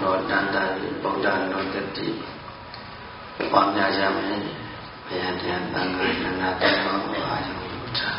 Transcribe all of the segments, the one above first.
တော်တန်တာဗုဒ္ဓတော်တတိပွားများကြမယ်ဘုရားတရားသံဃာနာနာတော်ကိုအာရုံပြုထား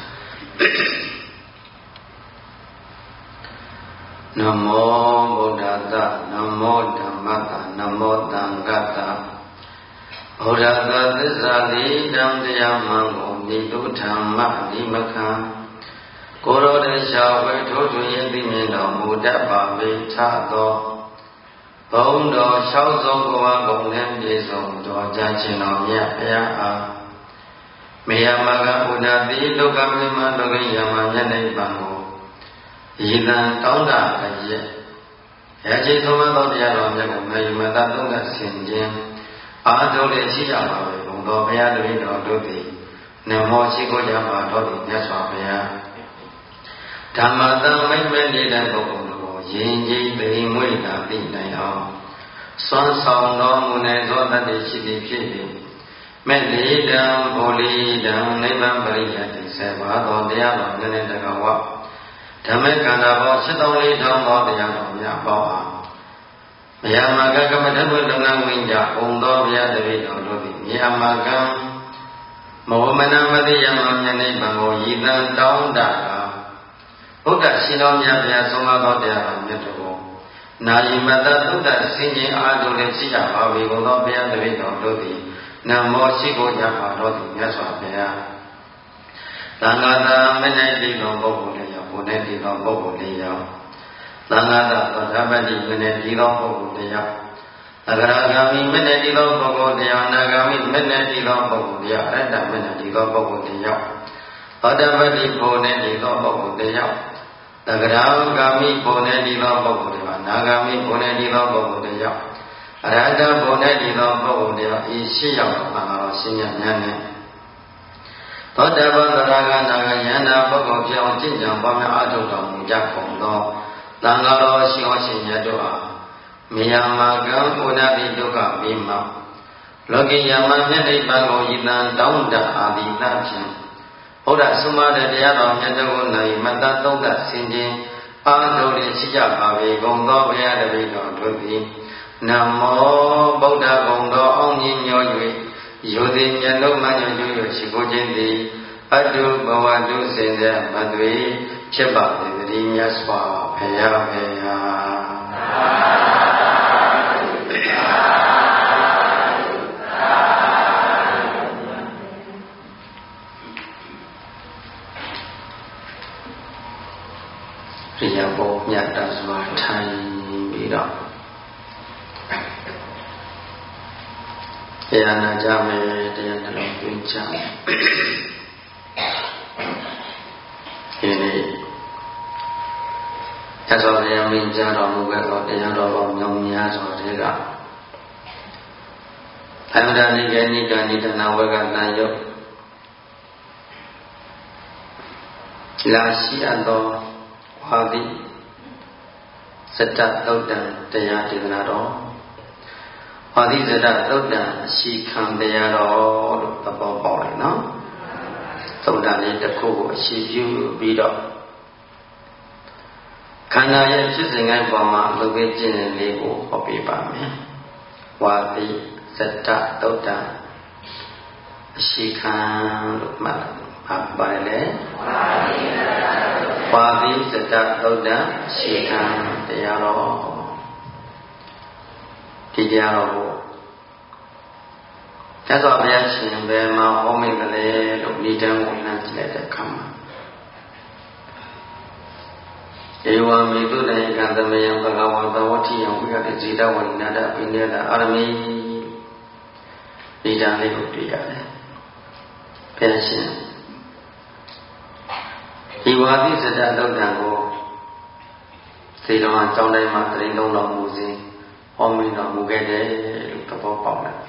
နမောဗုဒ္ဓတနမောဓမ္မတနမောသံဃတဗုဒ္ဓတသစ္စာတိတံတရားမှန်ကိုနိတုဓမ္မနိမခံကိုရောတေရှာဝေထိုးထွင်းသိမြင်တော်မူတတ်ပါပေထသောဘုံတော်၆ဆုံးကိုဝါကုံနဲ့ပြည့်စုံတော်ကြခြင်းတော်မြတ်ဘုရားအားမေယမကဥဒ္ဒတိဒုက္ခမိမဒုက္ခယမမျက်နှိပ်ပံကိုဤသံတောင်းတာအရဲ့ရခြင်းသုံးသောတရားတော်မြတ်ကိုမေယမတသုံးကဆင်ခြင်းအာထုံးလည်းရှိကြပါပဲဘုံတော်ဘုရားတပည့်တော်တို့သည်နမောရှိခိုးကြပါတော်သည်မြတ်စွာဘုရားဓမ္မတံမိတ်မဲ့နေတဲ့ပုဂ္ဂိုလ်တို့ယဉ်ကျေးသိမ်မွေ့တာသိနိုင်အောင်စွမ်းဆောင်တော်မူနိုင်သောတတ်ရှိသည်ဖြစ်၍မဲ့လေတံဘုလိတံနိဗ္ဗာန်ပရိယတိဆေဘာတော်တရားတော်မြတ်တကဝဓမ္မကန္တာဘော7400သောတရားတော်များပေါအောင်မယမကကမထဘုလုံလဝိညာဘုံတော်ဘုရားတပည့်တော်တို့သည်မယမကံမောမနမတိယမမြတ်နိဗ္ဗာန်ကိုဤတံတောင်းတကာဘုဒ္ဓရှင်တော်မြတ်ဘုရားဆုံးမသောတရားတော်မြတ်တော်နာယိမတသုဒ္ဓဆင်ခြင်အားထုတ်လည်းရှိကြပါဘီဘုံတော်ဘုရားတပည့်တော်တို့သည်နမောရှိခိုးကြပါတော်သည်မြတ်စွာဘုရားသံဃာတမနဲ့တည်သောပုဂ္ဂိုလ်လည်းရောက်ဘုနဲ့တည်သောပုဂ္ဂိုလ်လည်းရောက်သံဃာတသဗ္ဗတိမနဲ့တည်သောပုဂ္ဂိုလ်လည်းရောက်အဂရဂာမိမနဲ့တည်သောပုဂ္ဂိုလ်လည်းရောက်အနာဂာမိမနဲ့တည်သောပုဂ္ဂိုလ်လည်းရောက်အရတ္တမနဲ့တည်သောပုဂ္ဂိုလ်လည်းရောက်သောတပတိဘုနဲ့တည်သောပုဂ္ဂိုလ်လည်းရောက်သဂရဂာမိဘုနဲ့တည်သောပုဂ္ဂိုလ်လည်းရောက်အနာဂာမိဘုနဲ့တည်သောပုဂ္ဂိုလ်လည်းရောက်အရဟတဘုံနဲ့ဒီသောပုဂ္ဂိုလ်တွေဤရှိရောက်မှန်တော်ရှင်မြတ်များနဲ့သောတပန်သရဂနာဂယန္တာပုဂ္ဂိုလ်ပြောင်းကျင့်ကြံပွားများအထုတော်မူကြကုန်သောသံဃာတော်ရှင်ဟောရှင်မြတ်တို့အားမေယမာကံဥဒ္ဒတိဒုက္ခမိမလောကိယမမျက်နှိပ်ပံကိုဤတံတောင်းတအာဒီသဖြင့်ဘုရားဆုမတဲ့တရားတော်မြတ်တို့ကိုနိုင်မတ္တသုံးသဆင်ခြင်းအာထုလည်းရှိကြပါပေကုန်သောဘုရားတပည့်တော်တို့သည်နမောဗုဒ္ဓဂုံတော်အောင်မြင်ညော၍ယောတိမျက်လုံးမှညွှန်၍ရှိခိုးခြင်းသည်အတုဘဝတုစင်တဲ့မသွေဖြစ်ပါစေတည်းမြတ်စွာဘုရားဘုရားဘောမြတ်တစွာထိုင်ပြီးတော့တရားနာကြမယ်တရားနှလုံးသွင်းကြမယ်ဒီနေ့သစ္စာတရားမင်းကြားတော်မူခဲ့သောတရားတော်ပေါင်းမြောက်များစွာတွေကအမဒနိကေနိကနိတနာဝကတန်ယုတ်လာရှိအပ်သောဝါဒီစတ္တသုတ်တံတရားဒေသနာတော်ဝါဒီစတ္တသုတ်တံအရှိခံတရားတော်လို့သဘောပေါက်လိုက်နော်သုတ်တံလေးတစ်ခုကိုအရှိပြုပြီးတော့ခန္ဓာရဲ့ဖြစ်စဉ်တိုင်းပေါ်မှာအလုပ်ပဲကျင့်တဲ့လေးကိုဟောပြပါမယ်ဝါဒီစတ္တသုတ်တံအရှိခံလို့မှတ်လိုက်ပါလေဝါဒီစတ္တသုတ်တံအရှိခံတရားတော်ဒီတရားတော်ကိုသစ္စာဘုရားရှင်ဘယ်မှာဟောမိတ်ကလေးလို့ဤတန်းကိုနှံကြည့်လိုက်တဲ့အခါမှာဧဝံမေတုတယကံသမယံဘဂဝါသဝတိယံဝိရတိဇိတဝိနာတပိနေတအာရမိဤတန်းလေးကိုတွေ့ရတယ်ဘုရားရှင်ဒီဝါဒီစတ္တသုတ်တံကိုသေတော်အကြောင်းတိုင်းမှာတရင်လုံးတော်မူစဉ်ဟောမိတော်မူခဲ့တယ်လို့သဘောပေါက်တယ်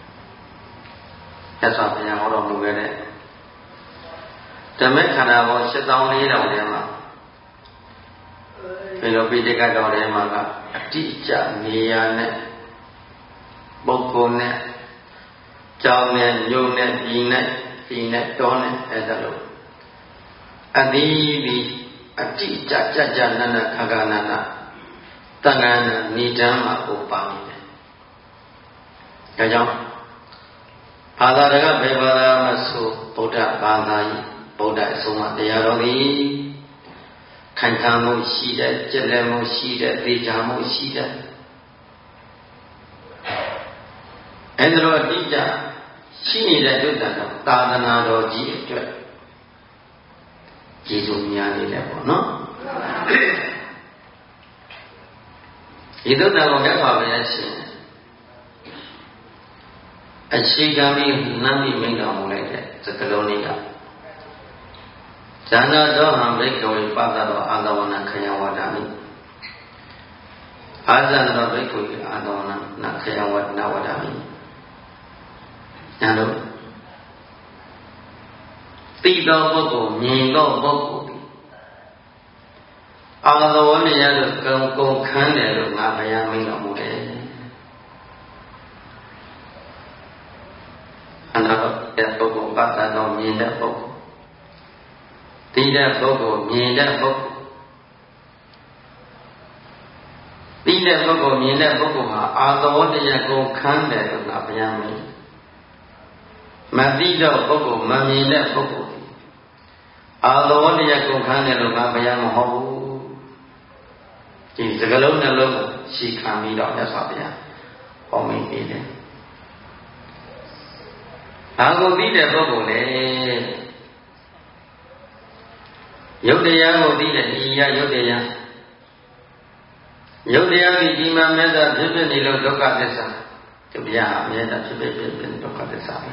မြတ်စွာဘုရားဟောတော်မူခဲ့တဲ့ဓမ္မခန္ဓာပေါင်း7400ထဲမှာဒီလိုပိဋကတော်ထဲမှာကအတိအကျနေရာနဲ့ပုဂ္ဂိုလ်နဲ့ကြောင်းနဲ့ညုံနဲ့ပြည်နဲ့တောနဲ့အဲ့ဒါလို့အတိအတိအတိအကျကြနနခခနနတန်ခါနိဒမ်းမှာပို့ပါနေတယ်။ဒါကြောင့်ဘာသာတကဘယ်ဘာသာမဆိုဗုဒ္ဓဘာသာကြီးဗုဒ္ဓအဆုံးအမတရားတော်သည်ခံထားမှုရှိတဲ့ကြည်လည်မှုရှိတဲ့သိချမှုရှိတဲ့အဲဒီလိုအတိအကျရှိနေတဲ့ဒုက္ခတော့သာသနာတော်ကြီးအတွက်ကျေးဇူးများနေတယ်ပေါ့နော်ဒီဒုက္ခကိုမြတ်စွာဘုရားရှင်အခြေခံပြီးလမ်းပြီးမိန့်တော်မူလိုက်တဲ့စကားလုံးလေးကဇာနာတော်ဟံဘိက္ခဝေပတ္တတော်အာသဝနာခယဝဒာမိအာဇာနတော်ဘိက္ခဝေအာသဝနာခယဝဒနာဝဒာမိညာလို့သိသောပုဂ္ဂိုလ်မြင်သောပုဂ္ဂိုလ်အာသဝနေရလို့ကုန်ခန်းတယ်လို့ငါဘုရားမိန့်တော်မူတယ်အနာတဲ့ပုဂ္ဂိုလ်ပတ္တတော်မြင်တဲ့ပုဂ္ဂိုလ်သိတဲ့ပုဂ္ဂိုလ်မြင်တဲ့ပုဂ္ဂိုလ်သိတဲ့ပုဂ္ဂိုလ်မြင်တဲ့ပုဂ္ဂိုလ်ဟာအာသဝတရားကိုခန်းတယ်လို့ငါဘုရားမိန့်မသိတော့ပုဂ္ဂိုလ်မမြင်တဲ့ပုဂ္ဂိုလ်အာသဝတရားကိုခန်းတယ်လို့ငါဘုရားမဟုတ်ဘူးဒီစကလုံးနှလုံးရှိခံပြီးတော့မြတ်စွာဘုရားဟောမိန့်ပေးတယ်ဘာကိုသိတဲ့ပုဂ္ဂိုလ်လဲယုတ်တရားကိုသိတဲ့ဒီရယုတ်တရားယုတ်တရားဒီဒီမှာမေတ္တာဖြစ်ဖြစ်နေလို့ဒုက္ခသစ္စာဒီဘုရားအမြဲတမ်းဖြစ်ဖြစ်ဒုက္ခသစ္စာပဲ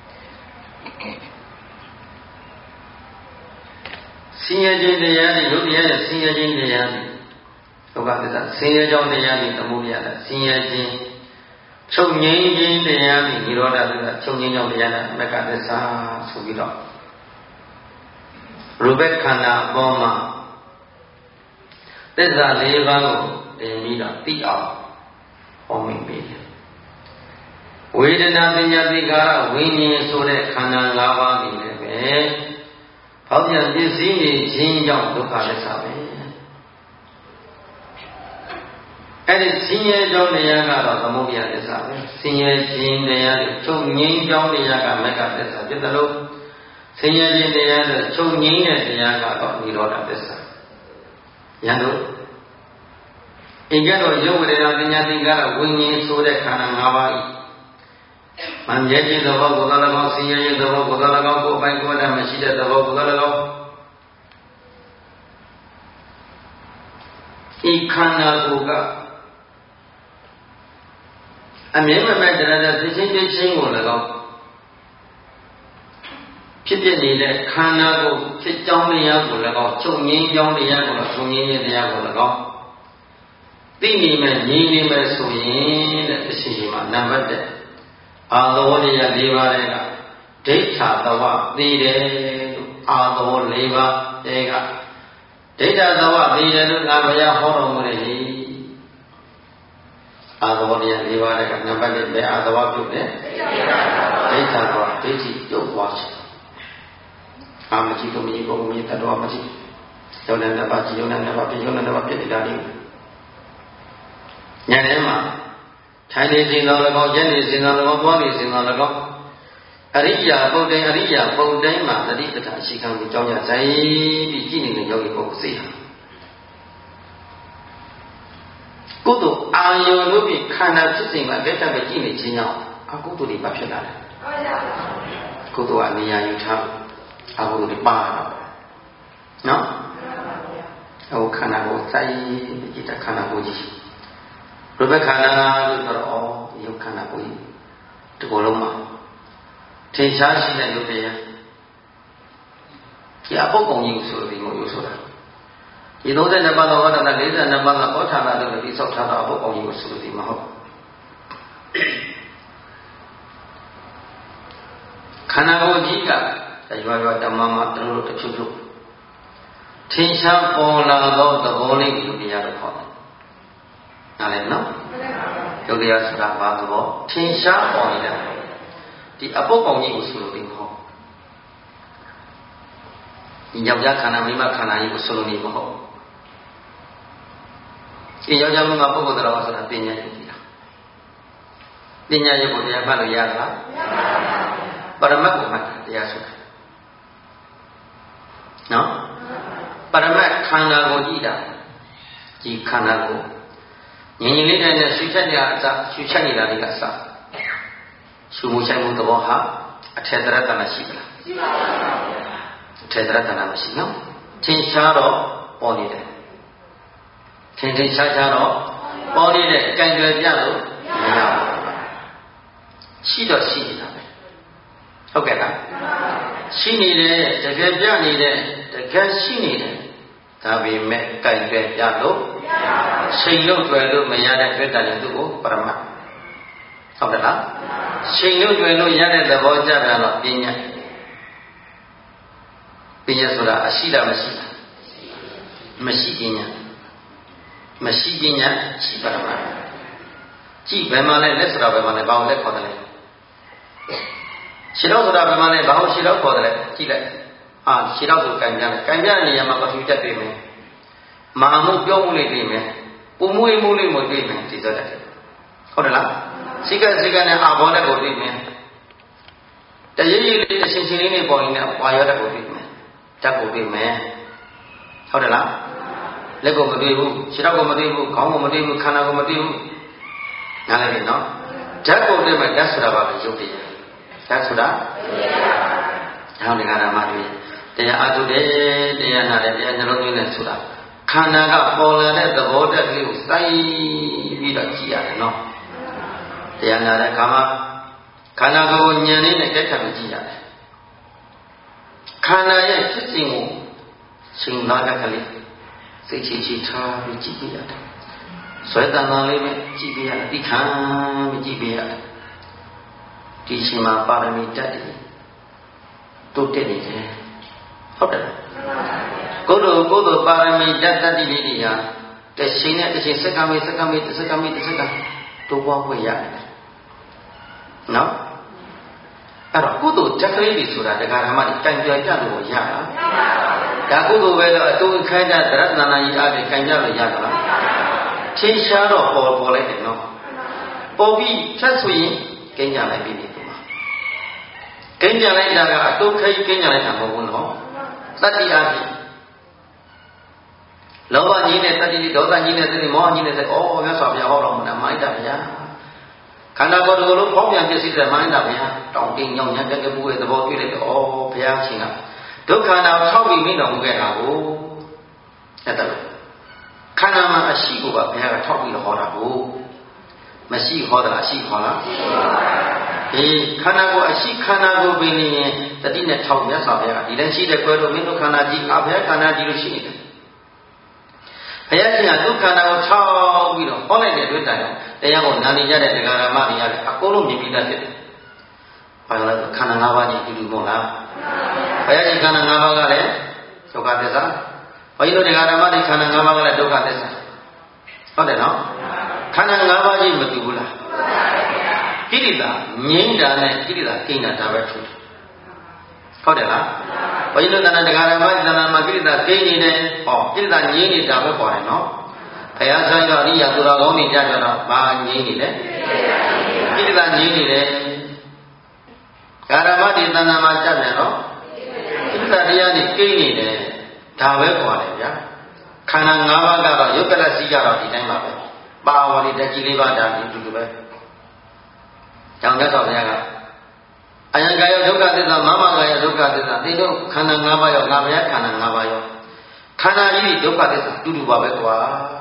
ဆင်းရဲခြင်းတရားနဲ့ယုတ်တရားရဲ့ဆင်းရဲခြင်းတရားနဲ့ဒုက္ခသစ္စာဆင်းရဲကြောင်းတရားနဲ့သမုဒယနဲ့ဆင်းရဲခြင်းချုပ်ငြိမ်းခြင်းတရားနဲ့និရောဓသစ္စာချုပ်ငြိမ်းကြောင်းတရားနဲ့မက္ခသစ္စာဆိုပြီးတော့ရူပခန္ဓာအပေါ်မှာသစ္စာ၄ပါးကိုတင်ပြီးတော့သိအောင်ဟောမိတ်ပေးတယ်ဝေဒနာပညာသင်္ခါရဝိညာဉ်ဆိုတဲ့ခန္ဓာ၅ပါးနေလည်းပဲဘောပြန်ပစ္စည်းနေခြင်းကြောင့်ဒုက္ခသစ္စာပဲအဲ့ဒီဆင်းရဲကြောင်းတရားကတော့သမုဒယသစ္စာပဲဆင်းရဲခြင်းတရားတွေချုပ်ငြိမ်းကြောင်းတရားကမက္ခသစ္စာဖြစ်တယ်လို့ဆင်းရဲခြင်းတရားနဲ့ချုပ်ငြိမ်းတဲ့တရားကတော့និရောဓသစ္စာ။ယံတို့အင်္ဂါတော်ယုတ်ဝေဒနာပညာသင်္ခါရဝိညာဉ်ဆိုတဲ့ခန္ဓာ၅ပါးဤမမြဲခြင်းသဘောကိုယ်တော်၎င်းဆင်းရဲခြင်းသဘောကိုယ်တော်၎င်းကိုယ်ပိုင်ကိုယ်တည်းမရှိတဲ့သဘောကိုယ်တော်၎င်းဤခန္ဓာကိုယ်ကအမြဲမမဲ့တရားဖြစ်ခြင်းဖြစ်ခြင်းကို၎င်းဖြစ်ဖြစ်နေတဲ့ခန္ဓာကိုဖြစ်ကြောင်းတရားကို၎င်းချုပ်ငြိမ်းကြောင်းတရားကိုချုပ်ငြိမ်းခြင်းတရားကို၎င်းသိနေမယ်ငြိမ်းနေမယ်ဆိုရင်တဲ့အရှိရှိမှာနံပါတ်1အာသဝတရား၄ပါးတွေကဒိဋ္ဌာသဝသိတယ်လို့အာသဝ၄ပါးတွေကဒိဋ္ဌာသဝသိတယ်လို့ငါဘုရားဟောတော်မူတယ်အာသဝတရား၄ပါးတွေကနံပါတ်1ပဲအာသဝပြုတ်တယ်ဒိဋ္ဌာသဝဒိဋ္ဌိပြုတ်သွားခြင်းအာမကြည့်လို့မကြည့်ဘူးမကြည့်တော့မကြည့်ယုံနဲ့နှစ်ပါးကြည့်ယုံနဲ့နှစ်ပါးပြယုံနဲ့နှစ်ပါးပြနေတာလေညနေမှာထိုင်နေစဉ်တော်၎င်းကျင့်နေစဉ်တော်၎င်းသွားနေစဉ်တော်၎င်းအရိယာပုဒ်တိုင်းအရိယာပုံတိုင်းမှာတတိပဋ္ဌာန်ရှိခံပြီးကြောင်းရဆိုင်ပြီးကြည့်နေတဲ့ယောဂီပုဂ္ဂိုလ်စိတ်ဟာကုသိုလ်အာယုံတို့ဖြင့်ခန္ဓာဖြစ်စဉ်မှာလက်ထပ်ပဲကြည့်နေခြင်းကြောင့်အကုသိုလ်တွေပါဖြစ်လာတယ်ကုသိုလ်အနေရာယူထားအကုသိုလ်တွေပါတော့နော်ဟိုခန္ဓာကိုယ်စိုက်ကြည့်တဲ့ခန္ဓာကိုယ်ကြီးရူပခန္ဓာလို့ဆိုတော့ယုတ်ခန္ဓာကိုယ်ဒီကိုယ်လုံးမှာထင်ရှားရှိတဲ့ယုတ်တရားဒီအပုပ်ကောင်ကြီးဆိုပြီးမို့ယုတ်ဆိုတာဒီ32ပါးသောဝတ္တနာ42ပါးသောဩထာဏတို့တိဆောက်ထားတဲ့အပုပ်ကောင်ကြီးကိုဆိုပြီးမဟုတ်ခန္ဓာကိုယ်ကြီးကရွာရွာတမမတို့တချို့တို့ထင်ရှားပေါ်လာသောသဘောလေးကိုတရားတော်ခေါ်တယ်နားလည်နော်ယုတ်တရားဆိုတာဘာသဘောထင်ရှားပေါ်နေတာဒီအပုပ်ကောင်ကြီးကိုဆိုလို့ဒီမဟုတ်ဒီယောက်ျားခန္ဓာမိန်းမခန္ဓာကြီးကိုဆိုလို့ဒီမဟုတ်ဒီယောက်ျားမင်းကပုဂ္ဂိုလ်တော်ဆိုတာပညာယုတ်ကြီးလားပညာယုတ်ကိုတရားမှတ်လို့ရသလားမရပါဘူးပရမတ်ကိုမှတ်တာတရားဆိုတာနော်ပရမတ်ခန္ဓာကိုကြည့်တာဒီခန္ဓာကိုငြိမ်ငြိမ်လေးနဲ့ရှုချက်ညာအစရှုချက်နေတာလေးကအစရှုမှုဆိုင်မှုသဘောဟာအထေတရတနာရှိသလားရှိပါဘူးအထေတရတနာမရှိနော်ထင်ရှားတော့ပေါ်နေတယ်ထင်ထင်ရှားရှားတော့ပေါ်နေတဲ့ကံကြွယ်ပြလို့မရဘူးရှိတော့ရှိနေတာပဲဟုတ်ကဲ့လားရှိနေတယ်တကယ်ပြနေတဲ့တကယ်ရှိနေတယ်ဒါပေမဲ့ကံကြွယ်ပြလို့ရှိန်လို့တွေ့လို့မရတဲ့တွေ့တယ်သူ့ကိုပရမတ်ဟုတ်ကဲ့လားရှိန်လို့တွေ့လို့ရတဲ့သဘောကြတာတော့ပညာဆိုတာအရှိတာမရှိတာမရှိပညာမရှိပညာရှိပရမတ်ကြည့်ဘယ်မှာလဲလက်ဆိုတာဘယ်မှာလဲဘာကိုလက်ခေါ်တယ်လဲခြေတော့ဆိုတာဘယ်မှာလဲဘာကိုခြေတော့ခေါ်တယ်လဲကြည့်လိုက်ခြေတော့ဆိုကန်ကြတယ်ကန်ကြတဲ့နေရာမှာပထဝီတက်တွေ့မယ်မဟာမှုပြောမှုလေးတွေ့မယ်ပူမွေးမှုလေးမတွေ့မယ်ဒီဆိုတဲ့ဟုတ်တယ်လားစိကနဲ့အာဘောနဲ့ကိုတွေ့မယ်တရည်လေးအရှင်ရှင်လေးနဲ့ပေါ်ရင်လည်းဝါရောတဲ့ကိုတွေ့မယ်ဓာတ်ကိုတွေ့မယ်ဟုတ်တယ်လားလက်ကိုမတွေ့ဘူးခြေတော့ကိုမတွေ့ဘူးခေါင်းကိုမတွေ့ဘူးခန္ဓာကိုမတွေ့ဘူးနားလည်ပြီနော်ဓာတ်ကိုတွေ့မယ်ဓာတ်ဆိုတာဘာလဲရုပ်တရားဓာတ်ဆိုတာဟောဒီကရမတွေတရားအထုတယ်တရားနာတယ်တရားနှလုံးသွင်းတယ်ဆိုတာခန္ဓာကပေါ်လာတဲ့သဘောတက်ကလေးကိုစိုက်ပြီးတော့ကြည့်ရတယ်နော်တရားနာတဲ့အခါမှာခန္ဓာကိုယ်ဉာဏ်လေးနဲ့ကြက်ခံကြည့်ရတယ်ခန္ဓာရဲ့ဖြစ်စဉ်ကိုရှင်သာကလေးစိတ်ချထားပြီးကြည့်ပြရတယ်ဆွဲတန်တန်လေးပဲကြည့်ပြရတယ်ဒီခံပြီးကြည့်ပြရတယ်ဒီရှင်မှာပါရမီတတ်တယ်တိုးတက်နေတယ်ဟုတ်တယ်ကိုယ်တို့ပါရမီတတ်တတ်တိလေးတွေဟာတရှင်နဲ့တရှင်စက္ကမေတိုးပွားခွင့်ရတယ်နော်အဲ့တော့ကုသိုလ်တက်ကလေးတွေဆိုတာတရားဓမ္မတွေကံကြွယ်ကြလို့ရတာဒါကုသိုလ်ပဲတော့အတူခိုင်းတဲ့သရတနာကြီးအားဖြင့်ကံကြလို့ရတာလားထင်ရှားတော့ပေါ်လိုက်တယ်နော်ပေါ်ပြီးဖြတ်ဆိုရင်ကိန်းကြလိုက်ပြီဒီမှာကိန်းကြလိုက်တာကအတူခိုင်းကိန်းကြလိုက်တာမဟုတ်ဘူးနော်တတ္တိအားဖြင့်လောဘကြီးနဲ့တတ္တိဒေါသကြီးနဲ့သတိမောဟကြီးနဲ့မြတ်စွာဘုရားဟောတော်မူတာမိုက်တာဗျာခန္ဓာကိုယ်တစ်ခုလုံးပေါင်းပြန်ပြည့်စည်တဲ့မိုင်းတာဗျာတောင်းတင်းညောင်းညံ့တဲ့ပုဂ္ဂိုလ်ရဲ့သဘောတွေ့လိုက်တော့ဘုရားရှင်ကဒုက္ခနာထောက်ပြီးမိတော်မူခဲ့တာကိုအဲ့ဒါလို့ခန္ဓာမှာအရှိကိုပါဘုရားကထောက်ပြီးတော့ဟောတာကိုမရှိဟောတာအရှိဟောလားခန္ဓာကိုအရှိခန္ဓာကိုပင်နေရင်တတိနဲ့ထောက်မြတ်စွာဘုရားကဒီလည်းရှိတဲ့ကွယ်တော်မင်းတို့ခန္ဓာကြီးဘုရားခန္ဓာကြီးလို့ရှိနေတယ်ဘုရားရှင်ကဒုက္ခနာကိုထောက်ပြီးတော့ဟောလိုက်တဲ့တွေ့တိုင်တရားကိုနာနေကြတဲ့တရားဓမ္မတွေရတယ်အကုန်လုံးမြင်ပြီးသားဖြစ်တယ်။ဘာလို့လဲခန္ဓာ၅ပါးကြီးတူတူမဟုတ်လား။ဘုရားရှင်ခန္ဓာ၅ပါးကလည်းဒုက္ခသစ္စာ။ဘုန်းကြီးတို့တရားဓမ္မတွေခန္ဓာ၅ပါးကလည်းဒုက္ခသစ္စာ။ဟုတ်တယ်နော်။ခန္ဓာ၅ပါးကြီးမတူဘူးလား။ကိလေသာငြိမ့်တာနဲ့ကိလေသာကိန်းတာဒါပဲထူးတယ်။ဟုတ်တယ်လား။ဘုန်းကြီးတို့တရားဓမ္မမှာကိလေသာကိန်းနေတယ်။ကိလေသာငြိမ့်နေတာပဲပေါ်တယ်နော်။ဘုရားဆိုင်ကအရိယာသူတော်ကောင်းတွေကြကြတော့ဘာငြိမ့်နေလဲကိလေသာငြိမ့်နေတယ်ကာရမတိသဏ္ဍာန်မှာကြက်တယ်နော်ကိလေသာတရားတွေကိန်းနေတယ်ဒါပဲခေါ်တယ်ဗျာခန္ဓာ၅ပါးကတော့ယုတ်ကလစီကတော့ဒီတိုင်းပါပဲပါဝါဒီတကြီး၄ပါးဒါဒီတူတူပဲကြောင့်မြတ်စွာဘုရားကအယံကာယဒုက္ခသစ္စာမမကာယဒုက္ခသစ္စာဒီတို့ခန္ဓာ၅ပါးရောငါဘုရားခန္ဓာ၅ပါးရောခန္ဓာကြီးဒုက္ခသစ္စာတူတူပါပဲကွာ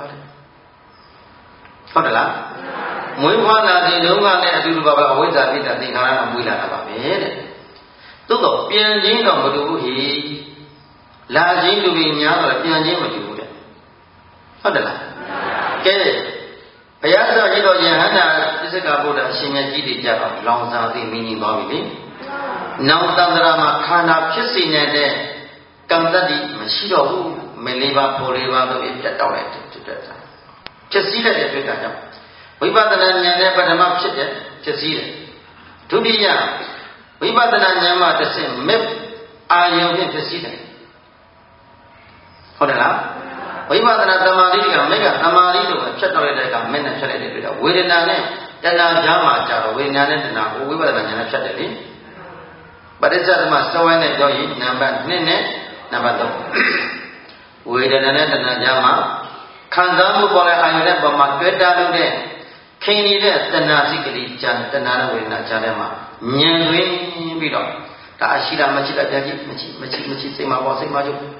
ဟုတ်တယ်လားမွေးဖွားလာတဲ့တုန်းကလည်းအတူတူပါပဲအဝိဇ္ဇာပိတ္တသင်္ခါရကမွေးလာတာပါပဲတဲ့သို့တော့ပြန်ခြင်းတော့မတူဘူးဟိလာခြင်းတူပြီးများတော့ပြန်ခြင်းမတူဘူးတဲ့ဟုတ်တယ်လားကဲဘုရားဆောကြီးတော်ယဟန္တာပစ္စကဗုဒ္ဓအရှင်မြတ်ကြီးတွေကြတော့လောင်စာသိမင်းကြီးသွားပြီလေနောက်တန္တရာမှာခန္ဓာဖြစ်စေတဲ့ကံတတ္တိမရှိတော့ဘူးမလေးပါပေါ်လေးပါလို့ပြတ်တောက်လိုက်တယ်ဖြစ်စည်းတဲ့အတွက်ကြောင့်ဝိပဿနာဉာဏ်နဲ့ပထမဖြစ်တယ်ဖြစ်စည်းတယ်ဒုတိယဝိပဿနာဉာဏ်မှာတစ်ဆင့်မဲ့အာယုံဖြင့်ဖြစ်စည်းတယ်ဟုတ်တယ်လားဝိပဿနာသမာဓိကမေကသမာဓိလို့ဖြတ်တော့တဲ့ကမင်းနဲ့ဖြတ်လိုက်တဲ့တွေ့တော့ဝေဒနာနဲ့တဏှာကြားမှာကြာတော့ဝေဒနာနဲ့တဏှာကိုဝိပဿနာဉာဏ်နဲ့ဖြတ်တယ်လေပရိစ္ဆေသမစဝဲနဲ့ပြောရင်နံပါတ်2နဲ့နံပါတ်3ဝေဒနာနဲ့တဏှာကြားမှာခံစားမှုပေါ်တဲ့အာယုနဲ့ပေါ်မှာတွေ့တာလို့တဲ့ခင်နေတဲ့တဏှာစိတ်ကလေးကြာတဏှာနဲ့ဝေဒနာကြားထဲမှာဉာဏ်တွင်ပြီးတော့ဒါအရှိတာမရှိတာကြည့်မရှိစိတ်မှာပေါ်စိတ်မှာချုပ်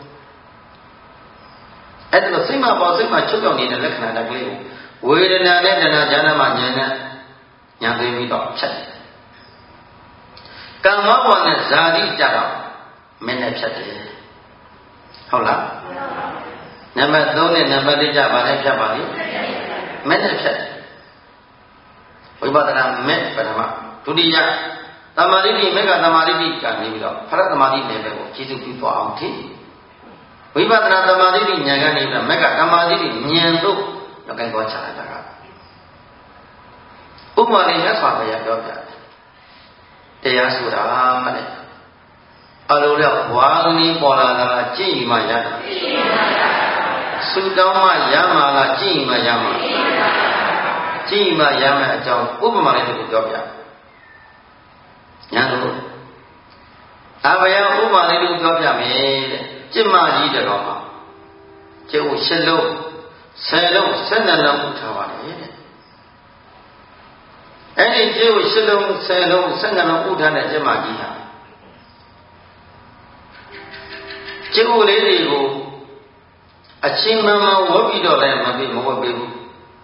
အဲ့ဒါစိတ်မှာပေါ်စိတ်မှာချုပ်ကြောင်နေတဲ့လက္ခဏာတကလေးကိုဝေဒနာနဲ့တဏှာကြားထဲမှာဉာဏ်နဲ့ညာသိပြီးတော့ဖြတ်တယ်ကမ္မဘောနဲ့ဇာတိကြတော့မင်းနဲ့ဖြတ်တယ်ဟုတ်လားနံပါတ်3နဲ့နံပါတ်4ကြပါလဲဖြတ်ပါလိမင်းနဲ့ဖြတ်တယ်ဝိပဿနာမဲ့ပထမဒုတိယသမာဓိမေကသမာဓိကနေပြီးတော့ဖရသမာဓိနယ်ပဲကိုကျေစုပြီးသွားအောင်ထိဝိပဿနာသမာဓိဉာဏ်ကနေပြီးတော့မေကသမာဓိဉာဏ်တို့ရောက်ကိုချလာတာကဥပမာလေးနဲ့ဆိုပါရပြောပြတရားဆိုတာတဲ့အလိုလျောက်ဝါကနီးပေါ်လာတာကြည့်မှရတာသုတောင်းမှရမှာလားကြည့်မှရမှာကြည့်မှရမယ်အကြောင်းဥပမာလေးကိုပြောပြညာလို့အဘယဥပမာလေးကိုပြောပြမယ်တဲ့จิตမကြီးတော်မှာကျုပ်8လုံး10လုံး12လုံးဥထားပါလေတဲ့အဲ့ဒီကျုပ်8လုံး10လုံး12လုံးဥထားတဲ့จิตမကြီးဟာကျုပ်လေးတွေကိုအချင်းမှန်မှန်ဝတ်ပြီးတော့လည်းမဝတ်ပေးဘူး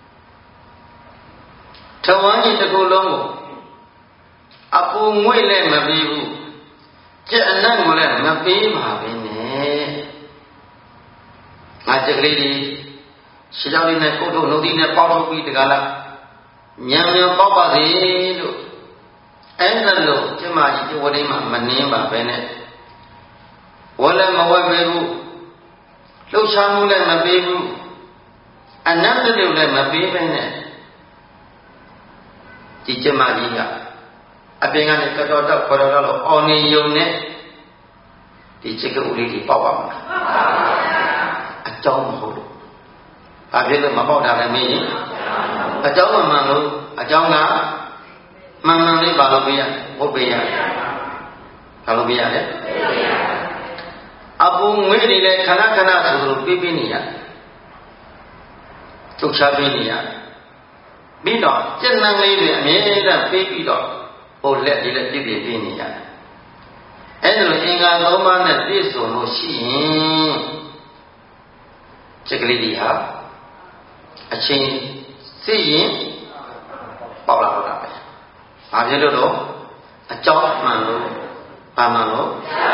ထဝန်းကြီးတစ်ခုလုံးကိုအပူငွေ့လည်းမပေးဘူးကြက်အနံ့ကိုလည်းမပေးပါပဲနဲ့ငါကြက်ကလေးကြီးရှင်းကြောင်းလေးနဲ့ကိုယ်တို့နှုတ်သီးနဲ့ပေါက်ထုတ်ပြီးတကလားညံညံပေါက်ပါစေလို့အဲ့ဒါလို့ကျမကြီးဒီဝတိမှာမနှင်းပါပဲနဲ့ဝတ်လည်းမဝတ်ပေးဘူးလှုပ်ရှားမှုလည်းမပေးဘူးအနတ်ပြုတ်လည်းမပေးပဲနဲ့ဒီကျမကြီးကအပြင်ကနေတော်တော့ခေါ်တော့လို့အော်နေယုံနဲ့ဒီချက်ကဦးလေးကြီးပေါက်ပါမလားအကြောင်းမဟုတ်လို့ဘာဖြစ်လို့မပေါက်တာလဲမင်းကြီးအကြောင်းမမှန်လို့အကြောင်းကမှန်မှန်လေးဘာလို့ပေးရဟုတ်ပေးရဘာလို့ပေးရလဲအပူငွေ့နေလဲခဏခဏဆိုလိုပေးနေရထုတ်ချပေးနေရပြီးတော့ကျက်နှံလေးတွေအမြဲတမ်းပေးပြီးတော့ဟိုလက်ဒီလက်ပြည့်ပြည့်ပေးနေရတယ်အဲ့ဒါလိုအင်္ဂါ၃ပါးနဲ့ပြည့်စုံလို့ရှိရင်ချက်ကလေးတွေဟာအချင်းသိရင်ပေါက်လာတော့တာပဲဘာဖြစ်လို့တော့အကြောင်းမှန်လို့ဘာမှန်လို့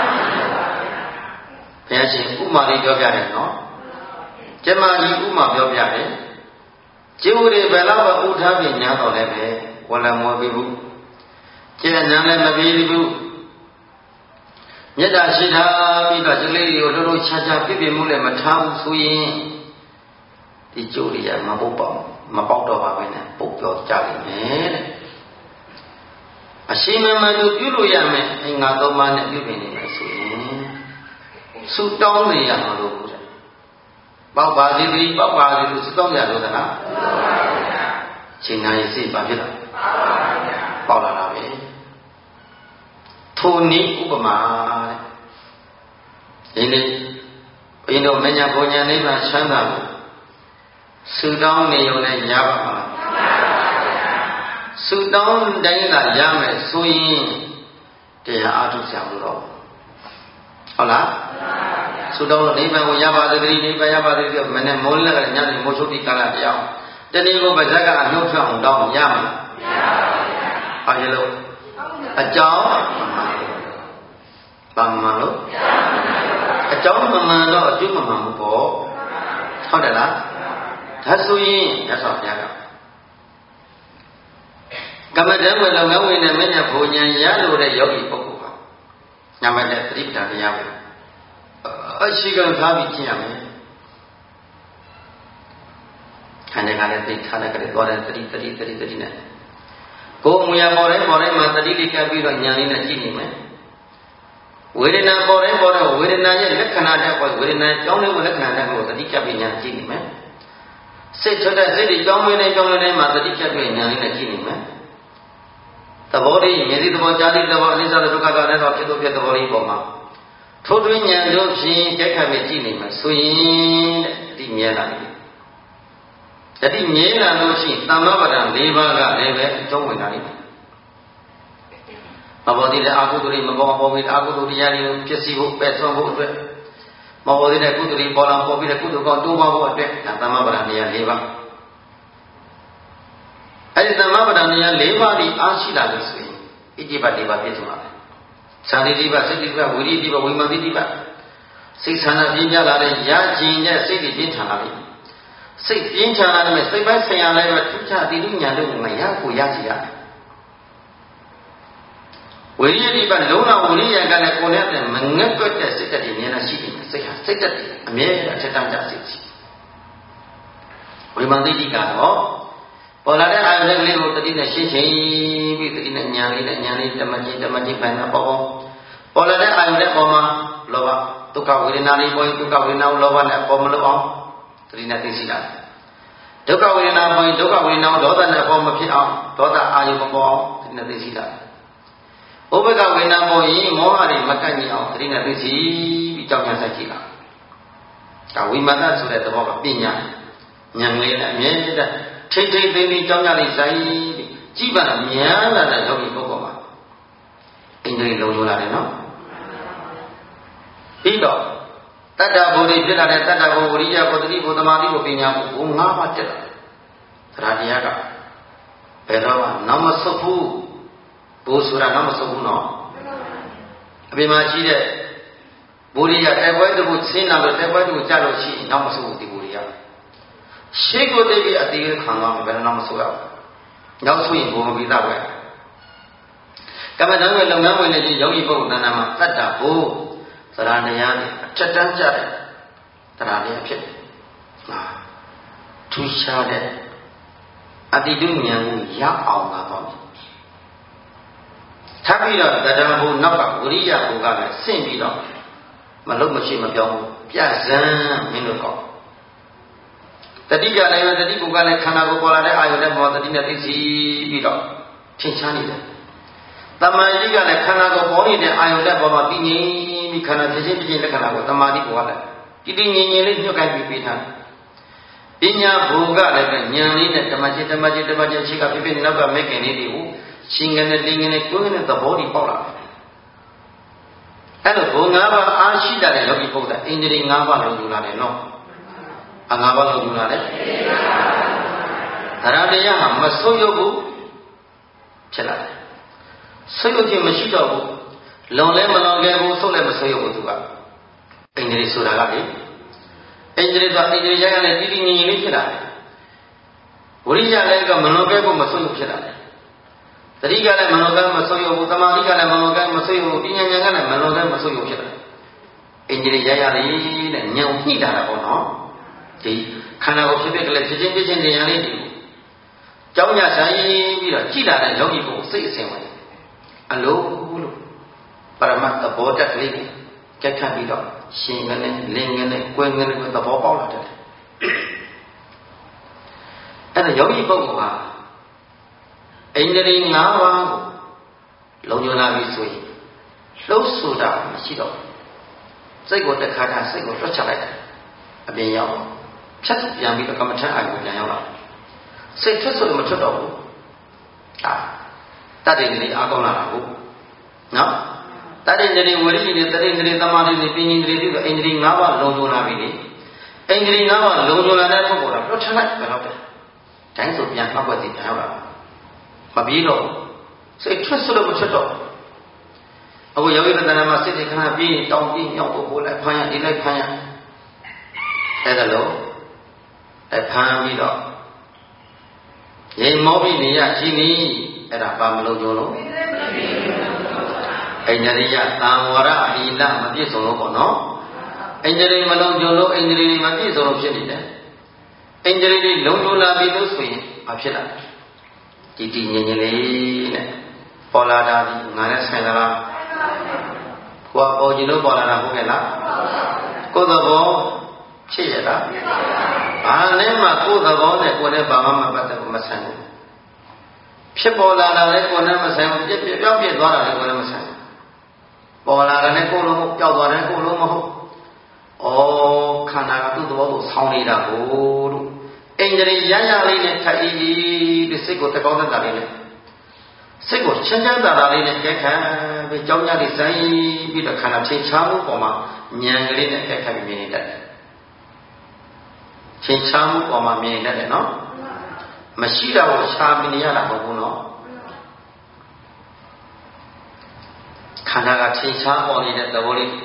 ဘုရားရှင်ဥမာလေးပြောပြတယ်နော်ကျမကြီးဥမာပြောပြတယ်ကျိုးတွေဘယ်တော့မှဥထားပြီးညာတော့လည်းပဲဝလမောပြီးဘူးကျင့်ဉာဏ်လည်းမပြီးဘူးမေတ္တာရှိထားပြီးတော့ဒီလေးတွေကိုလှုပ်လှုပ်ရှားရှားပြည့်ပြည့်မှုလည်းမထားဘူးဆိုရင်ဒီကျိုးတွေကမပေါက်တော့ပါပဲနဲ့ပုတ်ပြောကြလိမ့်မယ်တဲ့အရှိမမှန်လို့ပြုလို့ရမယ်အင်္ဂါ၃ပါးနဲ့ပြုပြင်နေမယ်ဆိုရင်ဆုတောင်းနေရမှာလို့တဲ့ပေါက်ပါစေသည်ပေါက်ပါစေလို့ဆုတောင်းကြလို့သလားချိန်နိုင်စိတ်ပါဖြစ်တာပေါက်လာတာပဲထိုနည်းဥပမာတဲ့ဒီနေ့ဘုရင်တို့မညာဘုံညာနိဗ္ဗာန်ချမ်းသာလို့ဆုတောင်းနေုံနဲ့ရပါမှာဆုတောင်းတိုင်းကရမယ်ဆိုရင်တရားအားထုတ်ကြလို့တော့ဟုတ်လားဆုတောင်းလို့နိဗ္ဗာန်ကိုရပါသေးတယ်နိဗ္ဗာန်ရပါသေးတယ်မနဲ့မိုးလက်ကညနေမိုးချုပ်ဒီကာလတရားတနေ့ကိုပါဇက်ကအနှုတ်ထွက်အောင်တောင်းရမှာမရပါဘူး။ဘာလို့အကြောင်းဘာမှမလို့အကြောင်းမမှန်တော့အကျိုးမမှန်ဘူးပေါ့ဟုတ်တယ်လားဒါဆိုရင်ရသော်ဘုရားကကမ္မဋ္ဌာန်းဝေလုံငန်းဝင်နဲ့မညာဘုံညာရလို့တဲ့ယောဂီပုဂ္ဂိုလ်ဟာညမတဲ့သတိပဋ္ဌာန်တရားပဲအရှိကံထားပြီးကျင့်ရမယ်ခန္ဓာကလည်းသိထားတယ်ကြတယ်တော်တယ်သတိနဲ့ကိုယ်မူရပေါ်တိုင်းမှာသတိလေးကပ်ပြီးတော့ဉာဏ်လေးနဲ့ကြည့်နေမယ်ဝေဒနာပေါ်တိုင်းပေါ်တော့ဝေဒနာရဲ့လက္ခဏာတက်ပေါ်ဝေဒနာကြောင်းလေးကိုလက္ခဏာတက်ကိုသတိကပ်ပြီးညာကြည့်နေမယ်စိတ်ထွက်တဲ့စိတ်တွေကြောင်းလေးနဲ့ကြောင်းလေးမှာသတိကပ်ပြီးညာလေးနဲ့ကြည့်နေမယ်သဘောတည်းမြင်သည့်သဘောကြားသည့်သဘောအနိစ္စဒုက္ခသာလည်းတော့ဖြစ်လို့ဖြစ်သဘောလေးပေါ်မှာထိုးထွင်းဉာဏ်တို့ဖြင့်ကြက်ခတ်ပြီးကြည့်နေမှာဆိုရင်တဲ့ဒီမြဲလာတယ်တတိမြဲလာလို့ရှိရင်သမ္မာပဒံ၄ပါးကလည်းပဲအကျုံးဝင်လာတယ်မဘောတိလည်းအာဟုတုရိမပေါ်ပေါ်ပြီးအာဟုတုတရားတွေကိုဖြစ်စီဖို့ပဲဆွမ်းဖို့အတွက်မဘောတိလည်းကုသတိပေါ်လာပေါ်ပြီးတဲ့ကုသကောတိုးပါဖို့အတွက်သမ္မာပဒံတရား၄ပါးအဲ့ဒီသမ္မာပဒံတရား၄ပါးဒီအားရှိလာလို့ဆိုရင်ဣတိပတ်၄ပါးပြည့်စုံပါမယ်သံတိတိပတ်စိတ်တိပတ်ဝိရိတိပတ်ဝိမာန်တိပတ်စိတ်ဆန္ဒပြင်းပြလာတဲ့ရကျင်တဲ့စိတ်တွေပြင်းထန်လာပြီစိတ်ပြင်းထန်လာတဲ့စိတ်ပိုင်းဆိုင်ရာလည်းပဲထူးခြားတိတိညာတို့ကမရကိုရစီရတယ်ဝိရိယတိပတ်လုံးဝဝိရိယကလည်းကိုယ်နဲ့တည်းမငက်ကွက်တဲ့စိတ်တည်းမြင်လာရှိတယ်စိတ်ဟာစိတ်တည်းအမြဲတမ်းအထက်တန်းကြစိတ်ရှိဝိမာန်တိကတော့ပေါ်လာတဲ့အာယုန်လေးကိုတတိနဲ့ရှင်းချင်းပြီးတတိနဲ့ညာလေးတမကြီးပန်တာပေါ့ပေါ်လာတဲ့အာယုန်တဲ့ပေါ်မှာလောဘဒုက္ခဝေဒနာလေးပေါ်ရင်ဒုက္ခဝေဒနာကိုလောဘနဲ့ပေါ်မလို့အောင်တတိနဲ့သိရှိတာဒုက္ခဝေဒနာပေါ်ရင်ဒုက္ခဝေဒနာကိုဒေါသနဲ့ပေါ်မဖြစ်အောင်ဒေါသအာယုန်မပေါ်အောင်တတိနဲ့သိရှိတာဥပ္ပကဝေဒနာပေါ်ရင်မောဟတွေမကန့်ညင်အောင်တတိနဲ့သိရှိပြီးကြောင်းကြဆက်ကြည့်လာဒါဝိမာနဆိုတဲ့သဘောကပညာဉာဏ်လေးနဲ့အမြဲတမ်းထိတ်ထိတ်သိမ်းပြီးကြောင်းကြလေးဆိုင်ကြည့်ပါများလာတဲ့ယောဂီပုဂ္ဂိုလ်မှာအင်္ဂလိပ်လုံးလုံးလာတယ်နော်ပြီးတော့တတ္တဘုဒ္ဓဖြစ်လာတဲ့တတ္တဘုဝိရိယဘုဒ္ဓတိဘုသမာတိဘုပညာဘု၅ပါးတက်လာတယ်သရတရားကဘယ်တော့မှနောက်မဆုတ်ဘူးဘိုးဆိုတာနောက်မဆုတ်ဘူးနော်အပြင်မှာရှိတဲ့ဘုရိယတိုက်ပွဲတစ်ခုဆင်းလာလို့တိုက်ပွဲတစ်ခုကြလို့ရှိရင်နောက်မဆုတ်ဘူးဒီဘုရိယရှေ့ကိုသိပြီးအသေးခံသွားမယ်ဘယ်တော့မှမဆုတ်ရဘူးနောက်ဆိုရင်ဘုံမပိသပဲကမ္မဋ္ဌာန်းရဲ့လုပ်ငန်းဝင်နေတဲ့ယောဂီပုဂ္ဂိုလ်တဏ္ဍာမှာတတ္တဘုသရတရားနဲ့အထက်တန်းကြတဲ့တရားလေးဖြစ်တယ်ထူးခြားတဲ့အတိတုဉာဏ်ကိုရအောင်လာတော့မယ်ထပ်ပြီးတော့တတ္တဘုနောက်ကဝိရိယဘုကလည်းဆင့်ပြီးတော့မလုံးမရှိမပြောင်းဘူးပြဇံမင်းတို့ကောတတိကလည်းတတိဘုကလည်းခန္ဓာကိုယ်ပေါ်လာတဲ့အာယုန်နဲ့မောတတိနဲ့သိစီပြီးတော့ထင်ရှားနေတယ်တမာတိကလည်းခန္ဓာကိုယ်ပေါ်နေတဲ့အာယုန်နဲ့ပေါ်မှာပြီးငြိမ်ပြီးခန္ဓာဖြစ်ခြင်းလက္ခဏာကိုတမာတိဘုကလည်းတိတိငြိမ်ငြိမ်လေးညှို့ကိုက်ပြီးပေးထားတယ်ပညာဘုကလည်းပဲဉာဏ်လေးနဲ့ဓမ္မจิตရှိကဖြစ်နောက်ကမဲ့ခင်လေးတွေကိုရှင်ငယ်နဲ့လင်းငယ်နဲ့ကိုယ်နဲ့သဘောတွေပေါက်လာတယ်အဲ့တော့ဘုံ၅ပါးအားရှိတဲ့ယောဂီပုဂ္ဂိုလ်အိန္ဒြေ၅ပါးလုံးယူလာတယ်နော်အ၅ပါးလုံးယူလာတယ်သရတရားဟာမဆုတ်ယုတ်ဘူးဖြစ်လာတယ်ဆုတ်ယုတ်ခြင်းမရှိတော့ဘူးလုံလဲမလုံလဲဘူးဆုတ်လဲမဆုတ်ယုတ်ဘူးသူကအိန္ဒြေဆိုတာကလေအိန္ဒြေဆိုအိန္ဒြေရကလည်းတည်တည်ငြိမ်ငြိမ်လေးဖြစ်လာတယ်ဝိရိယလည်းကမလွန်ကဲဖို့မဆုတ်ယုတ်ဖြစ်လာတယ်တတိကလည်းမလွန်ကဲမဆုတ်ယုတ်ဘူးတမာတိကလည်းမလွန်ကဲမဆုတ်ယုတ်ဘူးပညာဉာဏ်ကလည်းမလွန်ကဲမဆုတ်ယုတ်ဖြစ်လာတယ်အိန္ဒြေရရလေးနဲ့ဉာဏ်ညှိတာပေါ့နော်ဒီခန္ဓာကိုယ်ဖြစ်ကလေးဖြစ်ချင်းတရားလေးတွေကြောင်းညဆိုင်ပြီးတော့ကြည်လာတဲ့ယောဂီကိုစိတ်အစဉ်ဝင်အလိုလို့ပရမတ်သဘောတက်ကလေးကိုကြက်ခတ်ပြီးတော့ရှင်ငနဲ့လင်းငနဲ့ကွယ်ငနဲ့သဘောပေါက်လာတယ်အဲ့ဒါယောဂီပုဂ္ဂိုလ်ဟာအိန္ဒြေ၅ပါးကိုလုံခြုံလာပြီဆိုရင်လှုပ်ဆိုတာမရှိတော့စိတ်ကိုတခါတည်းစိတ်ကိုတွက်ချလိုက်တယ်အပြင်ရောက်ဖြတ်ပြန်ပြီးတော့ကမ္မထအာရုံပြန်ရောက်လာစိတ်ထွက်ဆိုမထွက်တော့ဘူးတတ္တိနေအားကောင်းလာတာဟုတ်နော်တတ္တိနေဝိရိယနေတတ္တိနေသမာဓိနေပညာနေတွေဆိုအိန္ဒြေ၅ပါးလုံခြုံလာပြီလေအိန္ဒြေ၅ပါးလုံခြုံလာတဲ့ပုဂ္ဂိုလ်ကတွက်ချလိုက်ဘယ်တော့လဲတိုင်းဆိုပြန်နောက်ွက်စီပြန်ရောက်လာမပြေးတော့စိတ်ထွက်ဆိုလို့မထွက်တော့အခုယောဂီတဏ္ဍာမှာစိတ်တွေခဏပြေးတောင်းပြေးညောင်းပို့လိုက်ဖမ်းရဒီလိုက်ဖမ်းရအဲ့ဒါလို့ဖမ်းပြီးတော့ရေမောပြီးနေရရှိနီးအဲ့ဒါဘာမလို့ကြုံလို့အိန္ဒြေယသံဝရအဟိလမပြည့်စုံလို့ပေါ့နော်အိန္ဒြေမလုံးကြုံလို့အိန္ဒြေမပြည့်စုံလို့ဖြစ်နေတယ်အိန္ဒြေတွေလုံးလုံးလာပြီလို့ဆိုရင်ဘာဖြစ်လာလဲတည်ငြိမ်လေးနဲ့ပေါ်လာတာဒီငါနဲ့ဆိုင်သလားကိုယ်ပေါ်ကြည့်လို့ပေါ်လာတာဟုတ်ကဲ့လားကိုယ်သဘောဖြစ်ရလားဘာနဲ့မှကိုယ်သဘောနဲ့ကိုယ်နဲ့ဘာမှမပတ်သက်မဆိုင်ဘူးဖြစ်ပေါ်လာတာလည်းကိုယ်နဲ့မဆိုင်ဘူးပြောက်ပြစ်သွားတာလည်းကိုယ်နဲ့မဆိုင်ဘူးပေါ်လာတယ်ကိုယ်လုံးပျောက်သွားတယ်ကိုယ်လုံးမဟုတ်ခန္ဓာကသူ့သဘောကိုဆောင်းနေတာကိုလို့အင်္ဂရိရရလေးနဲ့ထိုက်ပြီးဒီစိတ်ကိုတကောင်းတတ်တာလေးနဲ့စိတ်ကိုချမ်းချမ်းသာသာလေးနဲ့ကြက်ခံပြီးကြောင်းကြလေးဆိုင်ပြီးတော့ခန္ဓာချိန်ချမှုပေါ်မှာဉာဏ်ကလေးနဲ့ကြက်ခံပြီးမြင်နေတတ်တယ်ချိန်ချမှုပေါ်မှာမြင်နေတတ်တယ်နော်မရှိတာကိုရှားမြင်ရတာမဟုတ်ဘူးနော်ခန္ဓာကချိန်ချပေါ်နေတဲ့သဘောလေး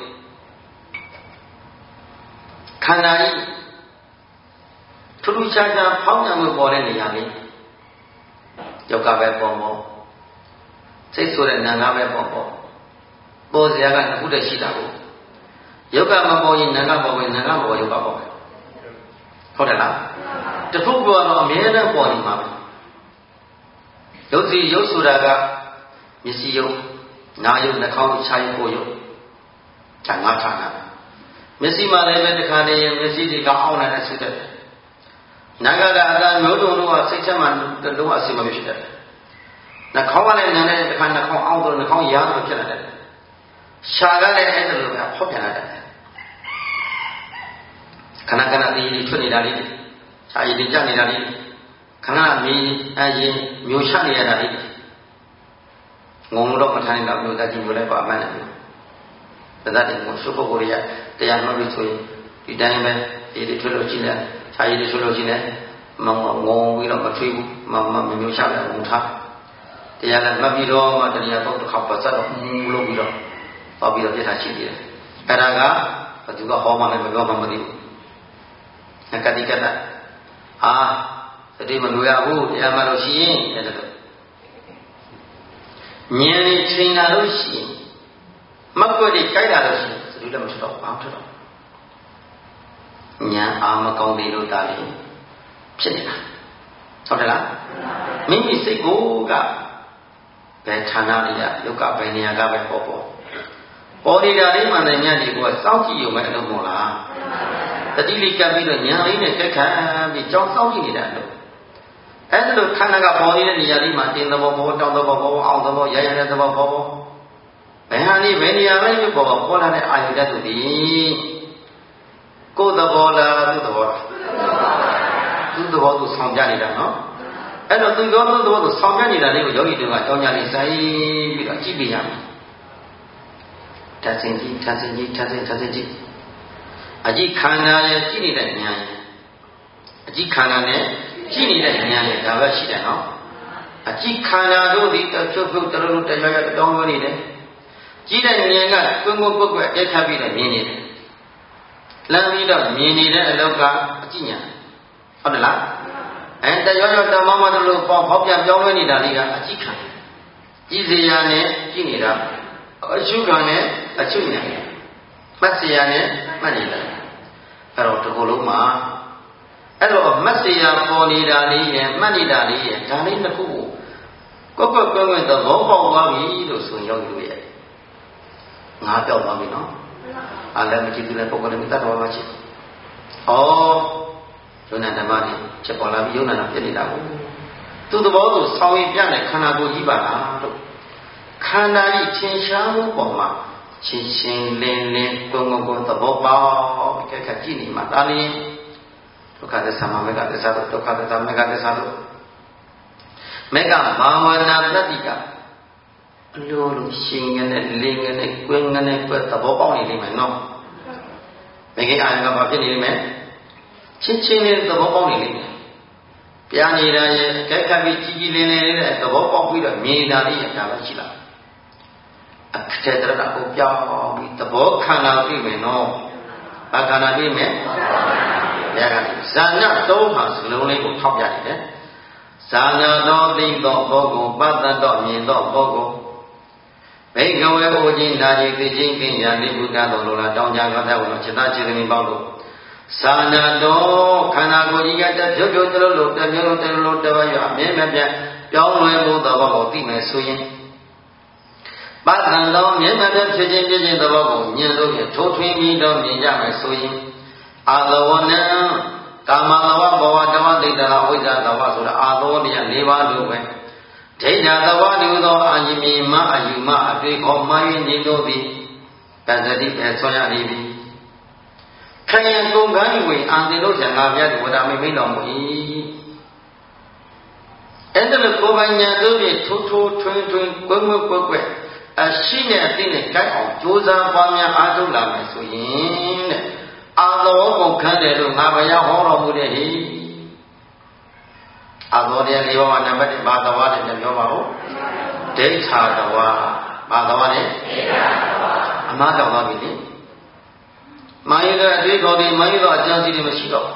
ခန္ဓာကြီးထူးထူးခြားခြားဖောင်းပြန်မှုပေါ်တဲ့နေရာလေးယောဂပဲပေါ်စိတ်ဆိုတဲ့နာငါပဲပေါ်စရာကအခုတည်းရှိတာကိုယောဂမပေါ်ရင်နာငါပေါ်ရင်နာငါပေါ်ယောဂပေါ်ဟုတ်တယ်လားတခုကတော့အမြဲတမ်းပေါ်နေမှာပဲရုပ်စီရုပ်ဆိုတာကမျက်စိရုပ်နားရုပ်နှာခေါင်းခြေရုပ်ကိုယ်ရုပ်ဌာနဌာနမျက်စိမှလည်းပဲတခါတည်းမျက်စိတွေကအောင်းနေတဲ့စိတ်တယ်နာဂကအတန်မျိုးတုံတို့ကစိတ်ချက်မှလုံးဝအစီမဖြစ်တယ်နှာခေါင်းကလည်းနားနေတဲ့တခါနှာခေါင်းအောင်းတော့နှာခေါင်းရားလို့ဖြစ်လာတယ်ရှားကလည်းအဲ့ဒါလိုပဲဖောက်ပြန်လာတယ်ခဏခဏဒီထွက်နေတာလေးရှားရည်ကြနေတာလေးခဏမီးအရင်မျိုးချနေရတာလေးငုံတော့မထိုင်တော့မျိုးတက်ကြည့်လို့လည်းပါမှန်းတယ်ဒါတဲ့ကိုစုပ်ပုဂ္ဂိုလ်ရတရားမှတ်ပြီးဆိုရင်ဒီတိုင်းပဲဒီထွက်လို့ရှိတယ်ခြားရည်ထွက်လို့ရှိတယ်ငုံပြီးတော့မထွေးဘူးမမျိုးချလည်းငုံထားတရားလည်းမှတ်ပြီးတော့မှတရားတော့တစ်ခါပတ်သက်တော့လို့ပြီးတော့ပေါပြီးတော့ပြထားရှိသေးတယ်အဲ့ဒါကဘသူကဟောမှလည်းမပြောမှမသိဘူးကတိကတ္တသတိမလွယ်ဘူးတရားမှလို့ရှိရင်အဲ့ဒါလို့ဉာဏ်နဲ့ချိန်လာလို့ရှိရင်မကွက်တွေကြိုက်လာလို့ရှိရင်သတိလည်းမထွက်တော့ဘာဖြစ်တော့ဉာဏ်အာမကောင်းသေးလို့ဒါလေးဖြစ်နေတာဟုတ်တယ်လားမိမိစိတ်ကိုကဘယ်ဌာနလေးရလောကဘယ်နေရာကပဲပေါ်နေတာလေးမှလည်းဉာဏ်တွေကိုစောင့်ကြည့်ရုံပဲအလုပ်မဟုတ်လားတတိလေးကပ်ပြီးတော့ဉာဏ်လေးနဲ့တက်ခံပြီးကြောင်းစောင့်ကြည့်နေတာလို့အဲ့ဒါလို့ခန္ဓာကပေါ်နေတဲ့နေရာလေးမှာတင်းသဘောပေါ်တောင်းသဘောပေါ်အောင်သဘောရရတဲ့သဘောပေါ်ဘယ်ဟာလေးဘယ်နေရာလေးပေါ်လာတဲ့အာယုတ္တုဒီကိုယ်သဘောလားသူ့သဘောလားသူ့သဘောသူဆောင်ပြနေတာနော်အဲ့တော့သူ့သဘောသူဆောင်ပြနေတာလေးကိုယောဂီတို့ကကြောင်းကြလေးစိုက်ပြီးတော့ကြည့်ပြရမယ်ထပ်စင်ကြည့်အကြည့်ခန္ဓာရဲ့ကြည့်နေတဲ့ဉာဏ်ရဲ့အကြည့်ခန္ဓာနဲ့ကြည့်နေတဲ့ဉာဏ်ရဲ့ဒါပဲရှိတယ်နော်အကြည့်ခန္ဓာတို့ဒီဖြုတ်တရလို့တရားရတောင်းဝနေတယ်ကြည့်တဲ့ဉာဏ်ကကွင်းကွက်အခက်ပြီးတော့မြင်နေတယ်လမ်းပြီးတော့မြင်နေတဲ့အလောကအကြည့်ဉာဏ်ဟုတ်တယ်လားတရားရတမမတို့လို့ဖောက်ပြန်ပြောင်းလဲနေတာလေးကအကြည့်ခန္ဓာကြည့်စရာနဲ့ကြည့်နေတာအရှုခံနဲ့အရှုဉာဏ်မှတ်စရာနဲ့မှတ်နေတာအဲ့တော့ဒီလိုလုံးမှာအဲ့တော့မှတ်စရာပေါ်နေတာလေးရဲ့မှတ်နေတာလေးရဲ့ဒါလေးတစ်ခုကိုကွက်သဘောပေါက်သွားပြီလို့ဆိုရင်ရောက်လို့ရဲ့ငါပြောက်သွားပြီနော်အားလည်းမကြည့်ဘူးလည်းပုဂ္ဂိုလ်တွေတတ်တော်မှရှိယုံနာဓမ္မတွေချက်ပေါ်လာပြီးယုံနာတာပြနေတာကိုသူ့သဘောကိုဆောင်းရင်ပြတဲ့ခန္ဓာကိုယ်ကြီးပါလားလို့ခန္ဓာကြီးထင်ရှားမှုပေါ်မှာချင်းလင်းကိုသဘောပေါက်ကြက်ကြည့်နေမှာဒါလေးဒုက္ခသစ္စာမေဃသစ္စာတို့ဒုက္ခသစ္စာမေဃသစ္စာတို့မေဃဘာဝနာတတိကအလိုလိုရှင်ငနဲ့လင်းငနဲ့ကွင်းငနဲ့ကွက်သဘောပေါက်နေလိမ့်မယ်နော်မေဃအာယကဘာဖြစ်နေလိမ့်မယ်ချင်းလေးသဘောပေါက်နေလိမ့်မယ်ပြာနေတာရဲ့ကြက်ပြီးကြီးလင်းလေးတဲ့သဘောပေါက်ပြီးတော့မြင်တာလေးရတာပဲရှိလားအခက်တရတာကိုပြောင်းပြီးသဘောခန္ဓာသိမယ်နော်ဘာခန္ဓာသိမယ်ဘယ်ကဇာနာသုံးပါးစလုံးလေးကိုထောက်ပြနေတယ်ဇာနာတော်သိသောဘောကိုပတ္တတော်မြင်သောဘောကိုဘိကဝေဘုချင်းနာကြီးသိချင်းကင်းရာနိဗ္ဗာန်တော်လိုလားတောင်းကြကြတဲ့ဝန်จิตခြေသမီးပေါင်းလို့ဇာနာတော်ခန္ဓာကိုယ်ကြီးကတပြုတ်တလို့တမျိုးတလို့တဝရအမြဲမပြတ်ပြောင်းလဲမှုသဘောကိုသိမယ်ဆိုရင်ဘာသံတော်မြင်တဲ့ဖြစ်ခြင်းသဘောကိုဉာဏ်တို့ဖြင့်ထိုးထွင်းပြီးတော့မြင်ကြမယ်ဆိုရင်အာသဝနံကာမသဝဘဝဓမ္မဒိဋ္ဌနာဝိဇ္ဇာသဝဆိုတာအာသဝတရား၄ပါးတို့ပဲဒိဋ္ဌသဝတူသောအာယမြင်မအယူမအတွေ့ခေါ်မှ၍နေတို့သည်ပဇ္ဇတိပဲဆွရနေပြီခယံကုန်ကံဝေအာတိလို့ဆံဃာပြတ်ဝဒမိမိတော်မူ၏အဲ့ဒါလို့ကိုယ်ပိုင်ဉာဏ်တို့ဖြင့်ထိုးထိုးထွင်းထွင်းကွယ်ကွယ်အရှိနဲ့အသိနဲ့ကြိုက်အောင်ကြိုးစားပွားများအားထုတ်လာမယ်ဆိုရင်တဲ့အာသောကိုခန့်တယ်လို့ငါဘုရားဟောတော်မူတဲ့ဟိအာသောတရား၄ပါးမှာနံပါတ်1ဘာသဝတဲ့ပြောပါဦးဒိဋ္ဌာတဝါဘာသဝတဲ့ဒိဋ္ဌာတဝါအမှားတောင်သွားပြီလေမာယကအတွေ့ခေါ်တယ်မာယကအကြံစီတွေမရှိတော့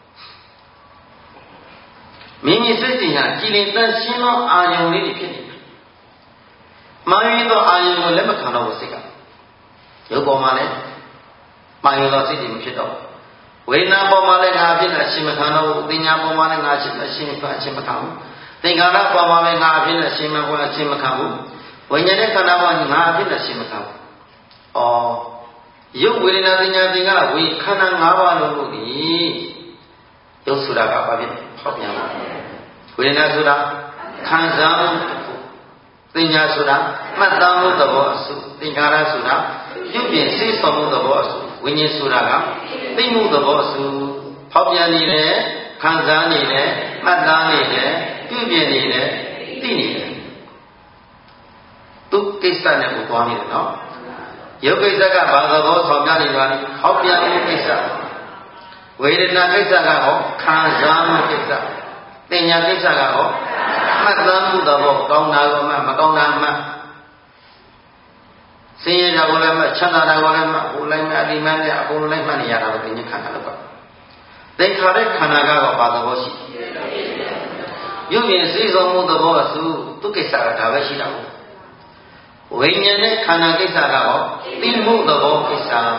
မိမိစိတ်စဉ်ဟာကြည်လင်တန်ရှင်းသောအာယုံလေးတွေဖြစ်နေတယ်မာယသောအာယုံကိုလက်မခံတော့ဘူးစိတ်ကရုပ်ပေါ်မှာလည်းမာယသောစိတ်တွေမဖြစ်တော့ဝေဒနာပေါ်မှာလည်းငါဖြစ်တာရှင်းမခံတော့ဘူးပညာပေါ်မှာလည်းငါရှင်းမခံဘူးသင်္ခါရပေါ်မှာလည်းငါဖြစ်တာရှင်းမခံဘူးဝိညာဉ်နဲ့ခန္ဓာပေါ်ငါဖြစ်တာရှင်းမခံဘူးရုပ်ဝေဒနာပညာသင်္ခါရဝေခန္ဓာ၅ပါးလုံးကိုဒီရုပ်ဆိုတာကဘာဖြစ်ဟောပြန်ပါဝေဒနာဆိုတာခံစားမှုပညာဆိုတာမှတ်သားမှုသဘောအစုသင်္ခါရဆိုတာရုပ်ပြင်စိတ်ဆောင်မှုသဘောအစုဝိညာဉ်ဆိုတာကသိမှုသဘောအစုဟောပြန်နေတယ်ခံစားနေတယ်မှတ်သားနေတယ်ပြုပြင်နေတယ်သိနေတယ်သူကိစ္စနဲ့ကိုသွားနေတယ်နော်ရုပ်ကိစ္စကဘာသဘောဆောင်ပြနေပါလဲဟောပြန်မှုကိစ္စဝေဒနာကိစ္စကဟောခံစားမှုကိစ္စပညာကိစ္စကဟောမှတ်သားမှုသဘောကောင်းတာကမှမကောင်းတာမှဆင်းရဲတာကိုလည်းမှချမ်းသာတာကိုလည်းမှဟိုလိုက်မှအဒီမှလည်းအကုန်လိုက်မှနေရတာပဲပညာခန္ဓာလို့ပါသင်္ခါရခန္ဓာကတော့ဘာသဘောရှိရုပ်မြင်စိတ်ဆောင်မှုသဘောအစုသူကိစ္စကဒါပဲရှိတာကိုဝိညာဉ်နဲ့ခန္ဓာကိစ္စကတော့သိမှုသဘောကိစ္စဒါ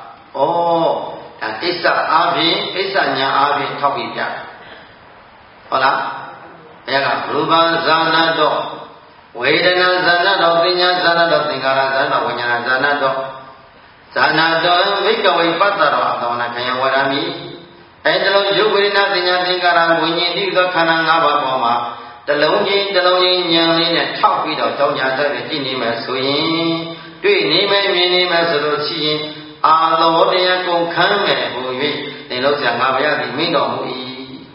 ကိစ္စအားဖြင့်ကိစ္စညာအားဖြင့်ထောက်ပြပြဟုတ်လားအဲကရူပဇာနာတော့ဝေဒနာဇာနာတော့ပညာဇာနာတော့သင်္ခါရဇာနာဝိညာဏဇာနာတော့ဇာနာတော့ဝိကဝိပတ္တရောအသောနာခယဝရမိအဲဒီလိုရုပ်ဝေဒနာပညာသင်္ခါရဝိညာဉ်တိသောခန္ဓာ၅ပါးပေါ်မှာတလုံးချင်းဉာဏ်လေးနဲ့ထောက်ပြီးတော့ကြောင်းညာတဲ့ကြည့်နေမယ်ဆိုရင်တွေ့နေမယ်မြင်နေမယ်ဆိုလို့ရှိရင်အာသောတရားကုန်ခမ်းမယ်ဟူ၍သင်လို့ဆရာငါဘုရားသည်မိတော်မူ၏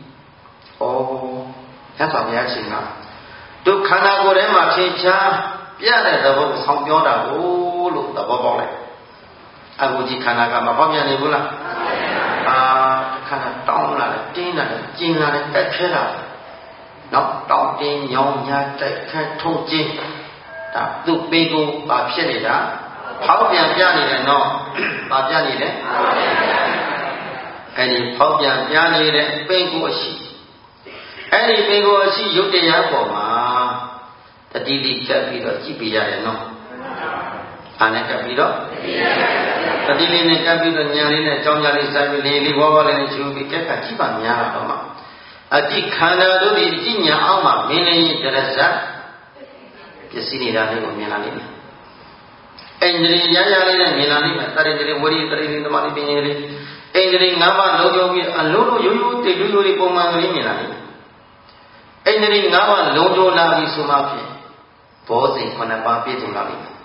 မြတ်စွာဘုရားရှင်ကဒုက္ခနာကိုယ်ထဲမှာထင်ရှားပြတဲ့သဘောကိုဆောင်ပြောတာကိုလို့သဘောပေါက်လိုက်အခုဒီခန္ဓာကမပေါက်ပြန်နေဘူးလားခန္ဓာတောင်းလာတယ်တင်းလာတယ်ကျင်းလာတယ်တက်ခဲလာတယ်နောက်တောင်းတင်းညောင်းညာတက်ခဲထုံးကျင်းဒါသူ့ပေကိုပါဖြစ်နေတာဖောက်ပြန်ပြနေတယ်နော်ပါပြနေတယ်အဲဒီဖောက်ပြန်ပြနေတဲ့ပေကိုအရှိအဲ့ဒီပေကိုအရှိရုပ်တရားပေါ်မှာတတိတိကပ်ပြီးတော့ကြည့်ပြရတယ်နော်အားနဲ့ကပ်ပြီးတော့တတိလေးနဲ့ကပ်ပြီးတော့ညာလေးနဲ့အကြောင်းကြားလေးစိုက်ပြီးလေးဝါဝါလေးနဲ့ချူပြီးကက်ကကြည့်ပါများတာတော့မှအတိခန္ဓာတို့ဒီကြည့်ညာအောင်မှာမင်းလေးတရဇတ်ပစ္စည်းနေတာလေးကိုမြင်လာလိမ့်မယ်အိန္ဒြေရရလေးနဲ့မြင်လာလိမ့်မယ်တရိန္ဒြေဝရိတရိန္ဒြေသမာဓိပညာလေးအိန္ဒြေ၅ပါးလုံးလုံးပြီးအလုံးလုံးရိုးရိုးတည်ရိုးရိုးလေးပုံမှန်ကလေးမြင်လာလိမ့်မယ်အိန္ဒြေ၅ပါးလုံးလုံးလာပြီးဆိုမှဖြင့်ဘောဇဉ်9ပါးပြည့်စုံလာလိမ့်မယ်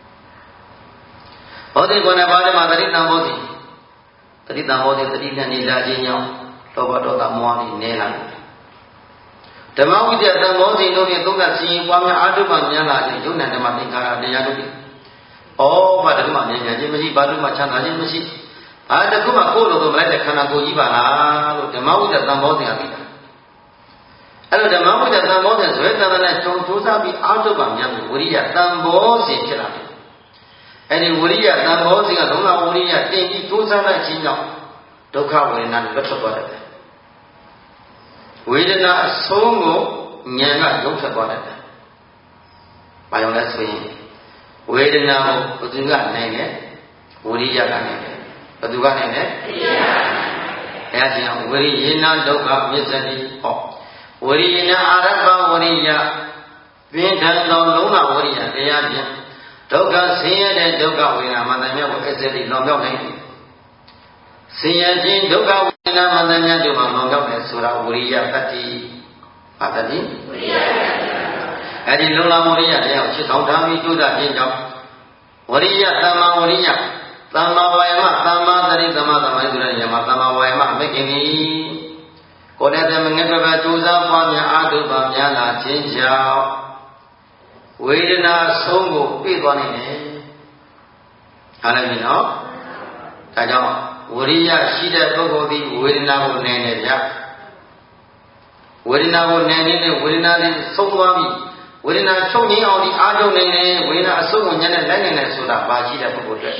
ဘောဇဉ်9ပါးထဲမှာတတိတံဘောဇဉ်တတိတံဘောဇဉ်တတိနဲ့နေလာခြင်းကြောင့်လောဘဒေါသမောဟတွေနည်းလာတယ်ဓမ္မဝိတ္တတံဘောဇဉ်တို့ဖြင့်သုံးသပ်ခြင်းပွားများအာထုမှများလာခြင်းယုံနာဓမ္မသင်္ခါရတရားတို့ဖြင့်ဘာတခုမှမြင်ခြင်းမရှိဘာတခုမှချမ်းသာခြင်းမရှိဘာတခုမှကိုယ်လိုလိုမလိုက်တဲ့ခန္ဓာကိုယ်ကြီးပါလားလို့ဓမ္မဝိတ္တတံဘောဇဉ်ကပြီးတာအဲ့လိုဓမ္မဝိတ္တတံဘောဇဉ်ဇွဲတန်တဲ့ကြုံထူးစားပြီးအာထုမှများပြီးဝိရိယတံဘောဇဉ်ဖြစ်လာတယ်အဲ့ဒီဝိရိယတံဘောဇဉ်ကလုံးဝဝိရိယတင်ပြီးထူးစားလိုက်ခြင်းကြောင့်ဒုက္ခဝေဒနာတွေလွတ်ထွက်သွားတယ်ဝေဒနာအဆုံးကိုဉာဏ်ကရုပ်ထွက်သွားတယ်။ဘာကြောင့်လဲဆိုရင်ဝေဒနာကိုဘယ်သူကနိုင်လဲဝိရိယကနိုင်တယ်။ဘယ်သူကနိုင်လဲဝိရိယ။အဲဒါကြောင့်ဝိရိယေနဒုက္ခမစ္စတိဟောဝိရိယေနအာရဘဝိရိယပြင်းထန်သောလုံးဝဝိရိယတရားဖြင့်ဒုက္ခဆင်းရဲတဲ့ဒုက္ခဝေဒနာမှန်တယ်မြတ်ကိုအစစ်တိလွန်မြောက်နိုင်တယ်ဆင်းရဲခြင်းဒုက္ခဝေဒနာမှန်တယ်မြတ်တို့မှာလွန်မြောက်တယ်ဆိုတာဝိရိယတတ္တိပါတတိဝိရိယအဲ့ဒီလုံလဝိရိယတရားကိုချစ်ဆောင်ထားပြီးကြိုးစားခြင်းကြောင့်ဝိရိယသမ္မာဝိရိယသမ္မာဝါယမသမ္မာသတိသမ္မာသမာဓိဆိုတဲ့နေရာမှာသမ္မာဝါယမမိခင်ပြီကိုယ်နဲ့တည်းငယ်ပဲကြိုးစားပွားများအားထုတ်ပါများလာခြင်းကြောင့်ဝေဒနာဆုံးကိုပြည့်သွားနိုင်တယ်အားလည်းပြီနော်ဒါကြောင့်ဝိရိယရှိတဲ့ပုဂ္ဂိုလ်သည်ဝေဒနာကိုနိုင်တယ်ဗျဝေဒနာကိုနိုင်နေတဲ့ဝေဒနာသည်ဆုံးသွားပြီဝေဒနာချုပ်ငြိမ်းအောင်ဒီအားထုတ်နိုင်တယ်ဝေဒနာအဆုံးကိုညနဲ့လိုက်နိုင်တယ်ဆိုတာပါရှိတဲ့ပုဂ္ဂိုလ်တွေ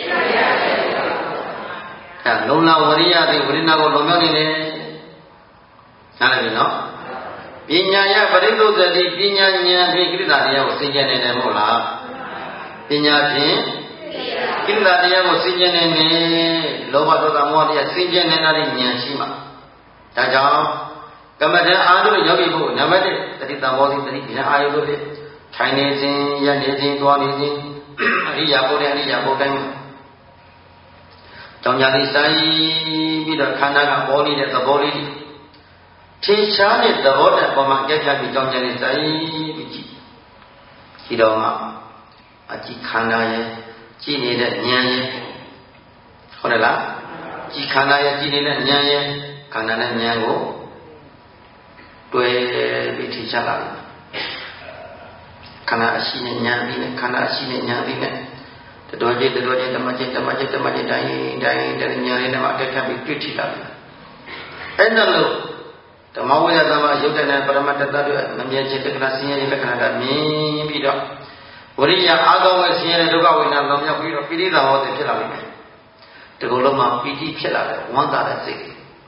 အဲလုံလဝရိယသည်ဝေဒနာကိုလုံမြောက်နေတယ်နားလည်ပြီနော်ပညာယပရိသုသတိပညာဉာဏ်ဖြင့်ကိလေသာတရားကိုသိကျင်နေတယ်မဟုတ်လားပညာဖြင့်ကိလေသာတရားကိုသိကျင်နေတယ်လောဘဒေါသမောဟတရားသိကျင်နေတာဉာဏ်ရှိမှဒါကြောင့်ကမ္မဋ္ဌာန်းအားထုတ်ယောဂီပုဂ္ဂိုလ်နံပါတ်1တတိတံဘောဓိတတိဉာဏ်အာယုလို့ဖြစ်ထိုင်နေခြင်းရနေခြင်းသွားနေခြင်းအရိယာပုဒ်တဲ့အရိယာပုဒ်တိုင်းကြောင့်ညာတိဆိုင်ပြီးတော့ခန္ဓာကပေါ်နေတဲ့သဘောလေးထင်ရှားတဲ့သဘောတည်းပေါ်မှာကြက်ကြပြီးကြောင့်ညာတိဆိုင်ပြီးကြည့်ဒီတော့မှအကြည့်ခန္ဓာရဲ့ကြည့်နေတဲ့ဉာဏ်ရဲ့ဟုတ်တယ်လားကြည့်ခန္ဓာရဲ့ကြည့်နေတဲ့ဉာဏ်ရဲ့ခန္ဓာနဲ့ဉာဏ်ကိုတွဲပြီးထင်ရှားလာတယ်ခန္ဓာအရှိနဲ့ဉာဏ်ပြီးနဲ့ခန္ဓာအရှိနဲ့ဉာဏ်ပြီးနဲ့တတော်ချင်းတတော်ချင်းဓမ္မချင်းဓမ္မချင်းဓမ္မချင်းတိုင်းတိုင်းဉာဏ်လေးနဲ့မှတက်ခတ်ပြီးတွေ့ထိလာတယ်အဲ့ဒါလို့ဓမ္မဝိယသမရုပ်တနဲ့ပရမတ္တတွေမမြဲခြင်းတက္ကနာဆင်းရဲလက္ခဏာတာမြင်ပြီးတော့ဝရိယအာသောဝဆင်းရဲဒုက္ခဝေဒနာလောမြောက်ပြီးတော့ပိဋိသဟောတိဖြစ်လာလိမ့်မယ်ဒီလိုလုံးမှာပီတိဖြစ်လာတယ်ဝမ်းသာတဲ့စိတ်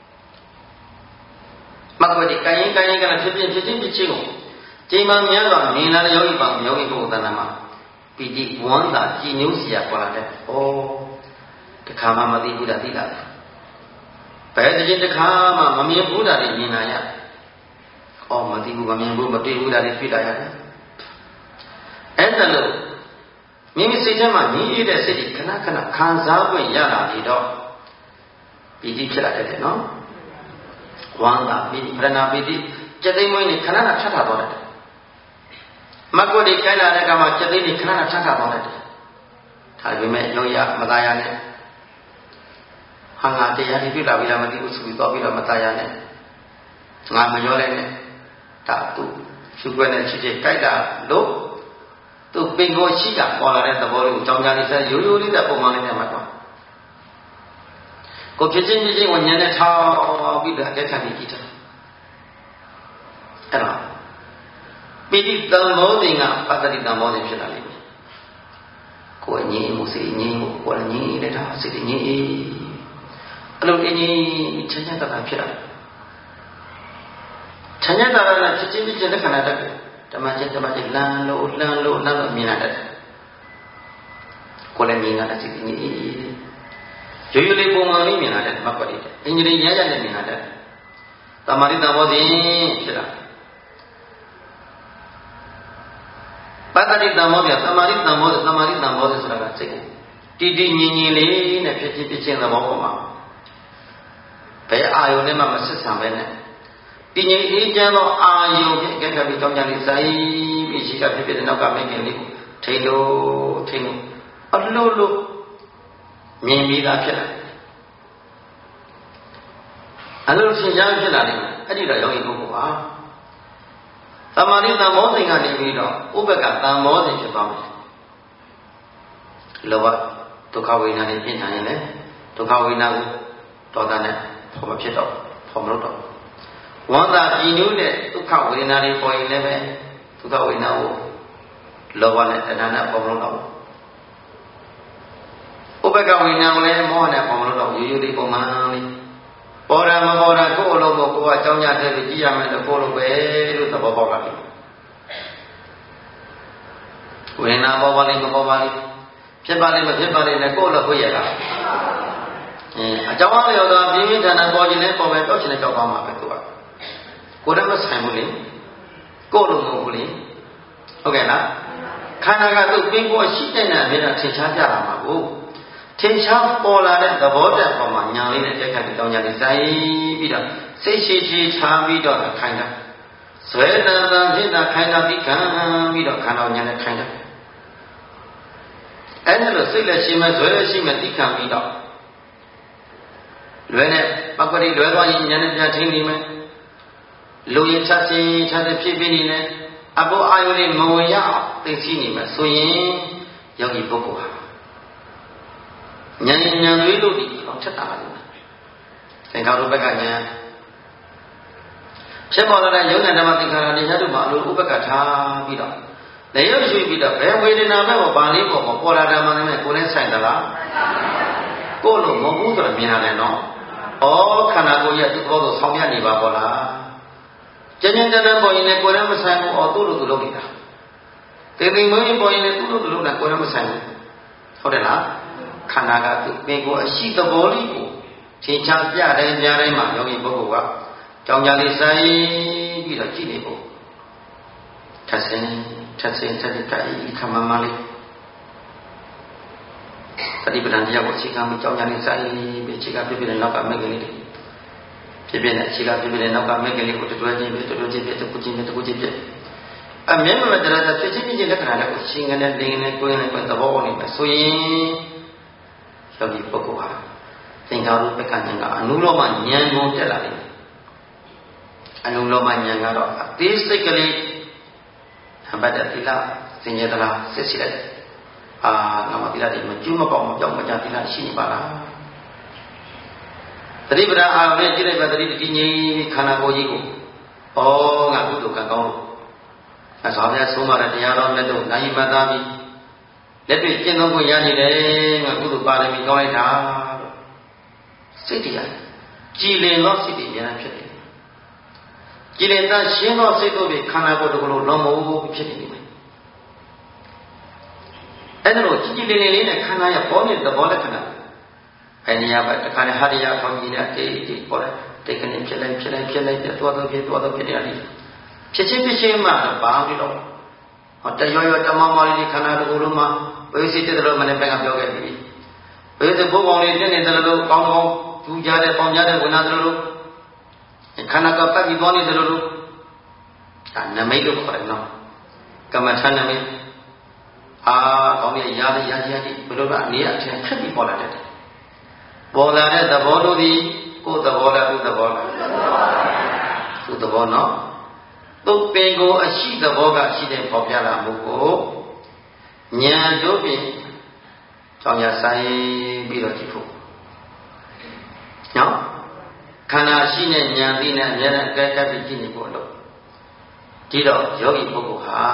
မကွတိကာယင်ကလည်းဖြစ်ချင်းကိုချိန်မှများစွာမြင်လာတဲ့ယောဂီပုဂ္ဂိုလ်သဏ္ဍာန်မှာပီတိဝမ်းသာကြည်ညိုစရာပေါ်လာတဲ့ဩတခါမှမသိဘူးတာသိလာတယ်ဘယ်တစ်ချိန်တခါမှမမြင်ဘူးတာတွေမြင်လာရဩမသိဘူးမမြင်ဘူးမတွေ့ဘူးတာတွေတွေ့လာရတယ်အဲ့ဒါလို့မိမိစိတ်ထဲမှာညီးတဲ့စိတ်ခဏခဏခံစားခွင့်ရလာပြီးတော့ပီတိဖြစ်လာတယ်နော်ဝမ်းသာပီတိပရဏပီတိစက်သိမ်းမွေးနေခဏခဏထပ်ထသွားတယ်မကွတ်တွေကိုင်းလာတဲ့ကမှာစက်သိမ်းနေခဏခဏထပ်ထသွားတယ်ဒါပေမဲ့ယောရမသားရနဲ့ဟာငါတရားတွေပြလာပြီလားမသိဘူးဆိုပြီးတော့ပြီးတော့မသားရနဲ့ငါမရောလိုက်နဲ့ဒါသူဖြူခွက်နဲ့ချစ်ချစ်ကိုက်တာလို့သူပင်ကိုရှိတာပေါ်လာတဲ့သဘောလေးကိုကြောင်းကြလေးဆက်ရိုးရိုးလေးတဲ့ပုံမှန်လေးနဲ့မှတော့ကိုဖြစ်ချင်းဝဉာဏ်နဲ့ထောက်ပြီးတော့အကဲခတ်ပြီးကြည့်တာအဲ့တော့ပိဋိတံဘောဓိကပတ္တိတံဘောဓိဖြစ်လာလိမ့်မယ်ကိုယ်ငြိမ်းမှုစိတ်ငြိမ်းမှုကိုယ်ငြိမ်းနေတာစိတ်ငြိမ်းအဲ့လိုငြိမ်းချမ်းသာတာဖြစ်လာချမ်းသာတာနဲ့ဖြစ်ချင်းလက္ခဏာတတ်တယ်ဓမ္မချင်းလမ်းလို့မြင်လာတယ်ကိုယ်လည်းမြင်လာတဲ့စိတ်ငြိမ်းရိုးရိုးလေးပုံမှန်လေးမြင်လာတယ်မကွက်တယ်အင်္ဂလိပ်ရရနဲ့မြင်လာတယ်သမာဓိတဘောဓိဖြစ်လာပတ္တိတဘောဓိသမာဓိတဘောဓိဆိုတာကစိတ်တည်တည်ငြိမ်ငြိမ်လေးနဲ့ဖြစ်ချင်းသဘောပေါ်မှာဘယ်အာယုန်နဲ့မှမဆက်ဆံပဲနဲ့တည်ငြိမ်အေးချမ်းသောအာယုန်ဖြင့်ကဲကပ်ပြီးကြောင်းကြလေးစိုက်ပြီးရှိကဖြစ်တဲ့နောက်ကမိခင်လေးကိုထိန်လို့အလို့မြင်ပြီးသားဖြစ်လာအလိုရှင်းရှားဖြစ်လာတယ်အဲ့ဒီတော့ယောဂီပုဂ္ဂိုလ်ဟာသမာဓိတံမောစဉ်ကနေပြီးတော့ဥပ္ပကတံမောစဉ်ဖြစ်သွားမယ်လောဘဒုက္ခဝေဒနာတွေဖြစ်နေရင်လည်းဒုက္ခဝေဒနာကိုဒေါသနဲ့ဖော်မဖြစ်တော့ဖော်မလို့တော့ဝန္တာပြည်နုတဲ့ဒုက္ခဝေဒနာတွေပေါ်ရင်လည်းပဲဒုက္ခဝေဒနာကိုလောဘနဲ့တဏှာနဲ့ဖော်မလို့တော့ဥပ္ပကဝိညာဉ်ကိုလည်းမောဟနဲ့ပေါ်မလို့တော့ရိုးရိုးလေးပုံမှန်လေးပေါ်တာမပေါ်တာကိုယ်အလုံးကိုကိုယ်ကအကြောင်းရတဲ့ကြည့်ရမယ်လို့ကိုယ်လိုပဲလို့သဘောပေါက်လာပြီဝိညာဉ်ပေါ်ပါလိမ့်မပေါ်ပါလိမ့်ဖြစ်ပါလိမ့်မဖြစ်ပါလိမ့်နဲ့ကိုယ်လိုခွင့်ရတာအကြောင်းအရာတော့ပြင်းပြင်းထန်ထန်ပေါ်ခြင်းနဲ့ပေါ်မယ်တော့ခြင်းနဲ့ကြောက်သွားမှာပဲကိုယ်ကကိုယ်တည်းမဆိုင်ဘူးလေကိုယ်လိုမဟုတ်ဘူးလေဟုတ်ကဲ့လားခန္ဓာကတော့ပင်ကိုရှိတဲ့နဲ့အမြဲတမ်းထင်ရှားကြတာမှာကိုထင်ရှားပေါ်လာတဲ့သဘောတက်ပေါ်မှာညာလေးနဲ့တက်ခတ်ပြီးတောင်းကြတယ်ဆိုင်ပြီးတော့စိတ်ရှိရှိထားပြီးတော့ခိုင်းတာဇွဲတန်တန်ဖြစ်တာခိုင်းတာပြီးခံပြီးတော့ခန္ဓာညာနဲ့ခိုင်းတာအဲ့ဒါလို့စိတ်လည်းရှိမှဇွဲလည်းရှိမှသိခံပြီးတော့လွယ်နဲ့ပကတိလွယ်သွားရင်ညာနဲ့ပြန်ထင်းနေမယ်လူရင်ချက်ချင်းချက်ချင်းဖြစ်ပြီးနေတယ်အဘောအာယုလေးမဝင်ရအောင်သိသိနေမှာဆိုရင်ယောဂီပုဂ္ဂိုလ်ဟာဉာဏ်တွေလို့ဒီအောင်ချက်တာပါလို့သင်္ခါရုပ္ပကဉာဏ်ဖြစ်ပေါ်လာတဲ့ယုံနာဓမ္မသင်္ခါရတရားတို့မှာအလိုဥပ္ပကထားပြီးတော့လည်းရုပ်ရှိပြီးတော့ဘယ်ဝေဒနာပဲပေါ့ဗာလေးပေါ့ပေါ်လာဓမ္မနဲ့ကိုယ်နဲ့ဆိုင်သလားကိုယ်လို့မဟုတ်ဘူးဆိုတော့မြင်ရတယ်နော်ဩခန္ဓာကိုယ်ရဲ့သူ့ဘောကိုဆောင်းပြနေပါပေါ့လားကျဉ်းကျဉ်းတန်းတန်းပေါ်ရင်လည်းကိုယ်နဲ့မဆိုင်ဘူးသူ့လိုသူလုပ်နေတာတေသိမွေးပေါ်ရင်လည်းသူ့လိုသူလုပ်တာကိုယ်နဲ့မဆိုင်ဘူးဟုတ်တယ်လားခန္ဓာကသူပင်ကိုအရှိသဘောလေးကိုထင်ရှားပြတိုင်းပြတိုင်းမှာယောဂီပုဂ္ဂိုလ်ကကြောင်ကြလေးဆိုင်ပြီးတော့ကြည့်နေဖို့ထပ်ဆင်းထပ်ပြီးခမမလေးသတိပဋ္ဌာန်တရားကိုအခြေခံပြီးကြောင်ကြလေးဆိုင်ပြီးအခြေခံပြပြတဲ့နောက်ကမဲ့ကလေးဖြစ်ဖြစ်နဲ့အခြေခံဖြစ်ဖြစ်နဲ့နောက်ကမဲ့ကလေးကိုတွဲချင်းပဲတွဲချင်းပဲတစ်ခုချင်းပဲအမြဲတမ်းတရားဖြစ်ချင်းချင်းလက္ခဏာတွေကိုရှင်းကနေလင်းနေကိုယ်နဲ့သဘောပေါက်နေပဲဆိုရင်ယောဂီပုဂ္ဂိုလ်ဟာသင်္ခါရုပ္ပကဉာဏ်ကအနုလောမဉာဏ်ကိုတက်လာတယ်အနုလောမဉာဏ်ကတော့အသေးစိတ်ကလေးအဘဒသီလစင်ကြယ်သလားစစ်စစ်လိုက်ငါမသီလတွေမကျွမပေါက်မပြောင်းမကြသီလရှိနေပါလားသတိပဋ္ဌာန်အာရုံနဲ့ကြည့်လိုက်ပါသတိတည်ငြိမ်ခန္ဓာကိုယ်ကြီးကိုငါကုသိုလ်ကံကောင်းလို့အစွာပြဆုံးမတဲ့တရားတော်မြတ်တို့နိုင်မှတ်သားပြီးလက်တွေ့ကျင့်သုံးခွင့်ရနေတယ်ငါကုသိုလ်ပါရမီကောင်းလိုက်တာလို့စိတ်တရားကြည်လင်သောစိတ်တွေဉာဏ်ဖြစ်တယ်ကြည်လင်သောရှင်းသောစိတ်တို့ဖြင့်ခန္ဓာကိုယ်တစ်ခုလုံးလုံးမိုးဖြစ်နေတယ်အဲ့ဒါလို့ကြည်လင်လေးနဲ့ခန္ဓာရဲ့ပေါ်နေတဲ့သဘောလက္ခဏာအဲ့ဒီဟာတခါနဲ့ဟာရယာခေါင်းကြီးနဲ့တိတ်ပေါ်တယ်တိတ်ကနေဖြစ်လိုက်သွားတော့ဖြစ်နေတာလေဖြစ်ချင်းမှဘာလို့တော့တရွတမမောလေးခန္ဓာတစ်ခုလုံးမှာဝိသိတတော်မနေ့ကပြောခဲ့ပြီဝိသိဘုံကောင်လေးတင်းနေတယ်လို့ကောင်းကောင်းသူကြတဲ့ပေါင်ကြတဲ့ဝိနာတယ်လို့ခန္ဓာကပတ်ပြီးသွားနေတယ်လို့ဒါနမိတ်လို့ခေါ်တယ်နော်ကမ္မထာနမိတ်ကောင်းရဲ့ရာကြီးဘယ်လိုကနေအထင်ဖြစ်ပြီးပေါ်လာတယ်ပေါ်လာတဲ့သဘောတို့ဒီကိုယ်သဘောလားသူ့သဘောလားသူ့သဘောနော်သူ့ပင်ကိုအရှိသဘောကရှိတဲ့ပေါ်ပြလာမှုကိုဉာဏ်တို့ဖြင့်ကြောင့်ရဆိုင်ပြီးတော့ကြည့်ဖို့နော်ခန္ဓာရှိတဲ့ဉာဏ်သိနဲ့အများနဲ့အကဲကပ်ပြီးကြည့်နေဖို့လို့ဒီတော့ယောဂီပုဂ္ဂိုလ်ဟာ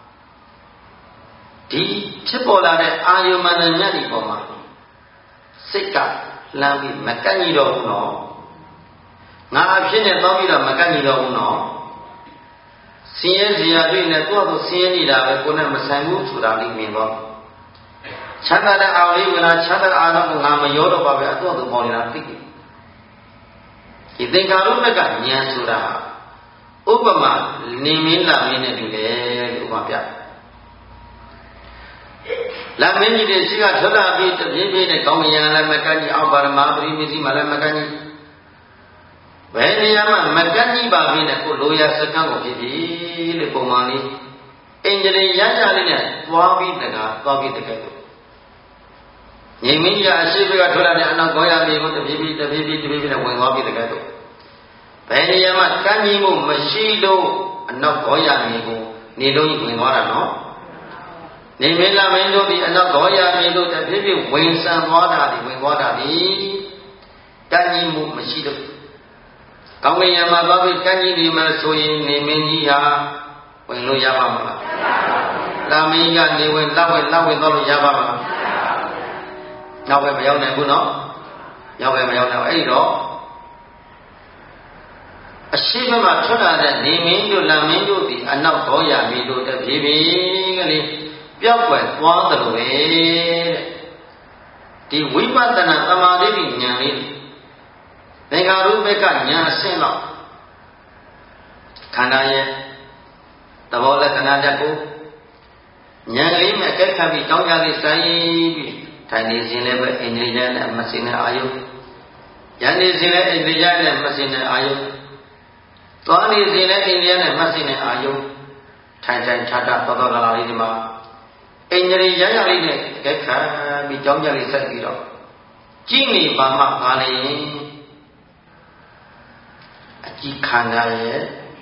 ဒီဖြစ်ပေါ်လာတဲ့အာယုမဏမြတ်ဒီပေါ်မှာစိတ်ကလမ်းပြီးမကန့်ညီတော့ဘူးနော်ငါအဖြစ်နဲ့တောင်းပြီးတော့မကန့်ညီတော့ဘူးနော်ဆင်းရဲစရာတွေနဲ့ကိုယ့်ကိုဆင်းရဲနေတာပဲကိုယ်နဲ့မဆိုင်ဘူးဆိုတာလေးမြင်တော့ချမ်းသာတဲ့အာရုံလေးကချမ်းသာအာရုံကိုငါမရောတော့ပါပဲအတော့သူပေါ်နေတာသိတယ်ဒီသင်္ခါရုပ္ပကဉာဏ်ဆိုတာဥပမာနေမင်းလာမင်းနဲ့တူတယ်လို့ဥပမာပြလာမင်းကြီးတွေရှိကထွက်လာပြီးတပြင်းပြင်းနဲ့ကောင်းကင်ယံလည်းမကန့်ကြီးအောက်ပါရမပရိမစီမှလည်းမကန့်ကြီးဘယ်နေရာမှာမကန့်ကြီးပါဘဲနဲ့ကိုလိုရာစကံကိုဖြစ်ပြီးလို့ပုံမှန်လေးအင်္ဂလိပ်ရရလေးနဲ့သွားပြီးတကားသွားပြီးတကယ်လို့ငြိမ်မင်းကြီးအရှိဘက်ကထွက်လာတဲ့အနောက်ကောရမြေကိုတပြေးပြေးနဲ့ဝင်သွားပြီးတကယ်လို့ဘယ်နေရာမှာကန့်ကြီးမှုမရှိလို့အနောက်ကောရမြေကိုနေလုံးကြီးဝင်သွားတာနော်နေမင်းလာမင်းတို့ဒီအနောက်ကောရမြေတို့တပြေးပြေးဝင်ဆန်သွားတာဒီဝင်သွားတာဒီကန့်ကြီးမှုမရှိလို့ကောင်းကင်ယံမှာသွားပြီးကန့်ကြီးနေမှဆိုရင်နေမင်းကြီးဟာဝင်လို့ရပါမလားလာမင်းကနေဝင်လောက်ဝင်သွားလို့ရပါမလားနောက်ပဲမရောက်နိုင်ဘူးနော်ရောက်ပဲမရောက်နိုင်အဲ့တော့အရှိမမှာထွက်လာတဲ့နေမင်းတို့လာမင်းတို့ဒီအနောက်ကောရမြေတို့တပြေးပြေးကလေးပျောက်ွယ်သွားတယ်လို့ပဲတဲ့ဒီဝိပဿနာသမာဓိဉာဏ်လေးသင်္ခါရုပ္ပကဉာဏ်အဆင့်တော့ခန္ဓာရဲ့သဘောလက္ခဏာတက်ကိုဉာဏ်လေးမဲ့ကဲခတ်ပြီးတောင်းကြလေးစိုင်းပြီးထိုင်နေစဉ်လည်းပဲအိန္ဒြေယနဲ့မစင်တဲ့အာယုရန်နေစဉ်လည်းအိန္ဒြေယနဲ့မစင်တဲ့အာယုသွားနေစဉ်လည်းအိန္ဒြေယနဲ့မစင်တဲ့အာယုထိုင်ထိုင်ထထတော်လာလေးဒီမှာအိန္ဒြေယရလေးနဲ့ကဲခတ်ပြီးတောင်းကြလေးစိုက်ပြီးတော့ကြည့်နေပါမှပါလေအကြည့်ခန္ဓာရဲ့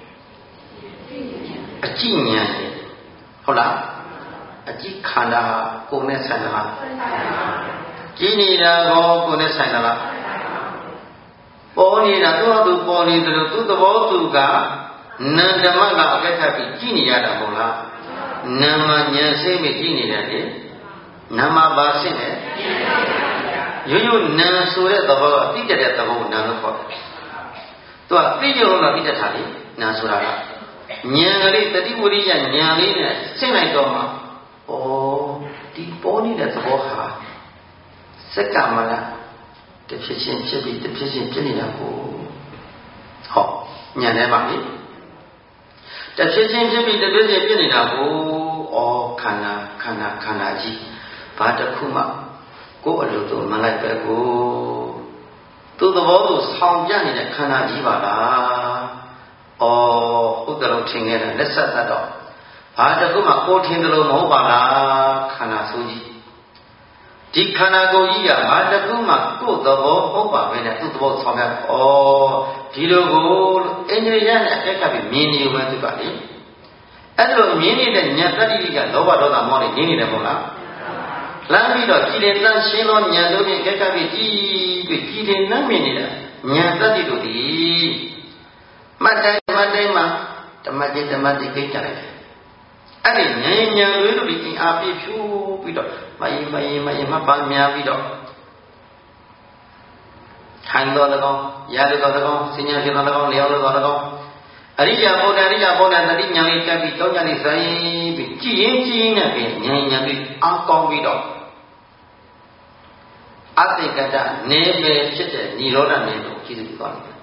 အကြည့်ဉာဏ်ရဲ့ဟုတ်လားအကြည့်ခန္ဓာကိုယ်နဲ့ဆိုင်သလားကြည့်နေတာကောကိုယ်နဲ့ဆိုင်သလားပေါ်နေတာသူ့ဟာသူပေါ်နေတယ်လို့သူ့သဘောသူကနန္ဓမ္မကအကဲခတ်ပြီးကြည့်နေရတာပေါ့လားနာမဉာဏ်စိတ်နဲ့ကြည့်နေတယ်လေနာမပါစင့်တယ်ရိုးရိုးနာဆိုတဲ့သဘောကအတိတ်တဲ့သဘောကိုနာလို့ခေါ်တယ်သူကသိကြလို့တော့သိတတ်တာလေနာဆိုတာကဉာဏ်ကလေးတတိဝရိယဉာဏ်လေးနဲ့ဆင့်လိုက်တော့မှဩဒီပေါ်နေတဲ့သဘောဟာစက္ကမလားတဖြစ်ချင်းဖြစ်ပြီးတဖြစ်ချင်းဖြစ်နေတာကိုဟောဉာဏ်ထဲမှာလေတဖြစ်ချင်းဖြစ်ပြီးတဖြစ်ချင်းဖြစ်နေတာကိုဩခန္ဓာကြီးဘာတစ်ခုမှကိုယ်အလိုသူမလိုက်ပဲကိုသူ့သဘောသူဆောင်ပြနေတဲ့ခန္ဓာကြီးပါလားဩဟုတ်တယ်လို့ထင်ခဲ့တယ်လက်ဆက်တတ်တော့ဘာတစ်ခုမှကိုထင်တယ်လို့မဟုတ်ပါလားခန္ဓာဆိုးကြီးဒီခန္ဓာကိုယ်ကြီးကဘာတစ်ခုမှကိုယ်သဘောဟုတ်ပါပဲနဲ့သူ့သဘောဆောင်ပြဩဒီလိုကိုအင်္ဂရိယနဲ့အက်ကပ်ပြီးမြင်နေမှသူကလေအဲ့လိုမြင်နေတဲ့ဉာဏ်တတ္တိကလောဘဒေါသမောဟတွေမြင်နေတယ်ပေါ့လားလမ်းပြီးတော့ကြည်လင်တန်းရှင်းသောဉာဏ်တို့ဖြင့်ကဲကပ်ပြီးကြည်လင်နှံ့မြင်နေတာဉာဏ်တတ္တိတို့သည်မှတ်တိုင်းမှာဓမ္မတိကိစ္စလိုက်တယ်အဲ့ဒီဉာဏ်တွေတို့ဒီအင်အားပြည့်ဖြူပြီးတော့မယင်မပန်းများပြီးတော့ထိုင်တော်၎င်းရတော်၎င်းစဉ္ညာဖြစ်တော်၎င်းလျော်တော်၎င်းအရိယာဘုဒ္ဓတတိဉာဏ်လေးတက်ပြီးတောင်းကြလေးဆိုင်ပြီးကြည်ရင်နဲ့ပဲဉာဏ်ပြီးအောင်းကောင်းပြီးတော့အတ္တိကတနေပဲဖြစ်တဲ့និရောဓနဲ့ကိုကြည့်ပြီးသွားတယ်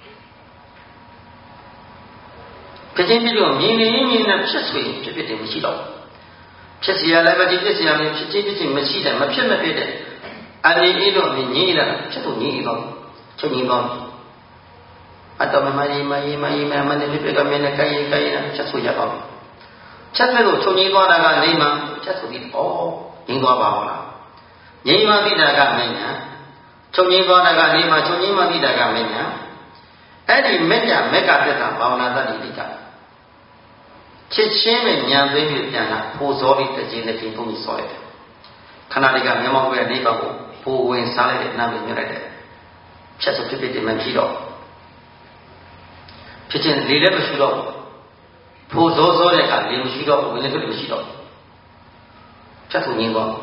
ဖြစ်ချင်းပြီးတော့မြင်နေနဲ့ဖြစ်ဆိုရင်ဖြစ်တယ်မရှိတော့ဖြစ်စီရလည်းမကြည့်ဖြစ်စီရလည်းဖြစ်ချင်းမရှိတယ်မဖြစ်တဲ့အနေအေးတော့မြင်ရတာဖြစ်လို့မြင်ရတော့ချုပ်ငြိမ်းသွားပြီအတ္တမမယိမနဲ့ပြကမင်းနဲ့ကိုင်းချက်ဆိုရတော့ချက်တဲ့လို့ချုပ်ငြိမ်းသွားတာကနေမှချက်ဆိုပြီးငြိမ်းသွားပါဘူးလားငြိမ်းမှသိတာကမညာချုပ်ငြိမ်းသွားတာကနေမှချုပ်ငြိမ်းမှသိတာကမညာအဲ့ဒီမက်ကပြတ်တာဘာဝနာတတ်တိကချစ်ချင်းနဲ့ဉာဏ်သိပြီးပြန်လာပို့စောပြီးတခြင်းနဲ့ပြင်ပုံပြီးစောလိုက်တယ်ခဏလေးကမျက်မှောက်ပဲနေပါကိုပိုဝင်စားလိုက်တဲ့နာမည်ညွှန်လိုက်တယ်ဖြတ်ဆိုဖြစ်တယ်မှဖြစ်တော့ဖြစ်ချင်းလေလည်းမရှိတော့ပို့စောတဲ့ကလေမရှိတော့ဝင်လည်းမရှိတော့ဖြတ်ဆိုငင်းသွား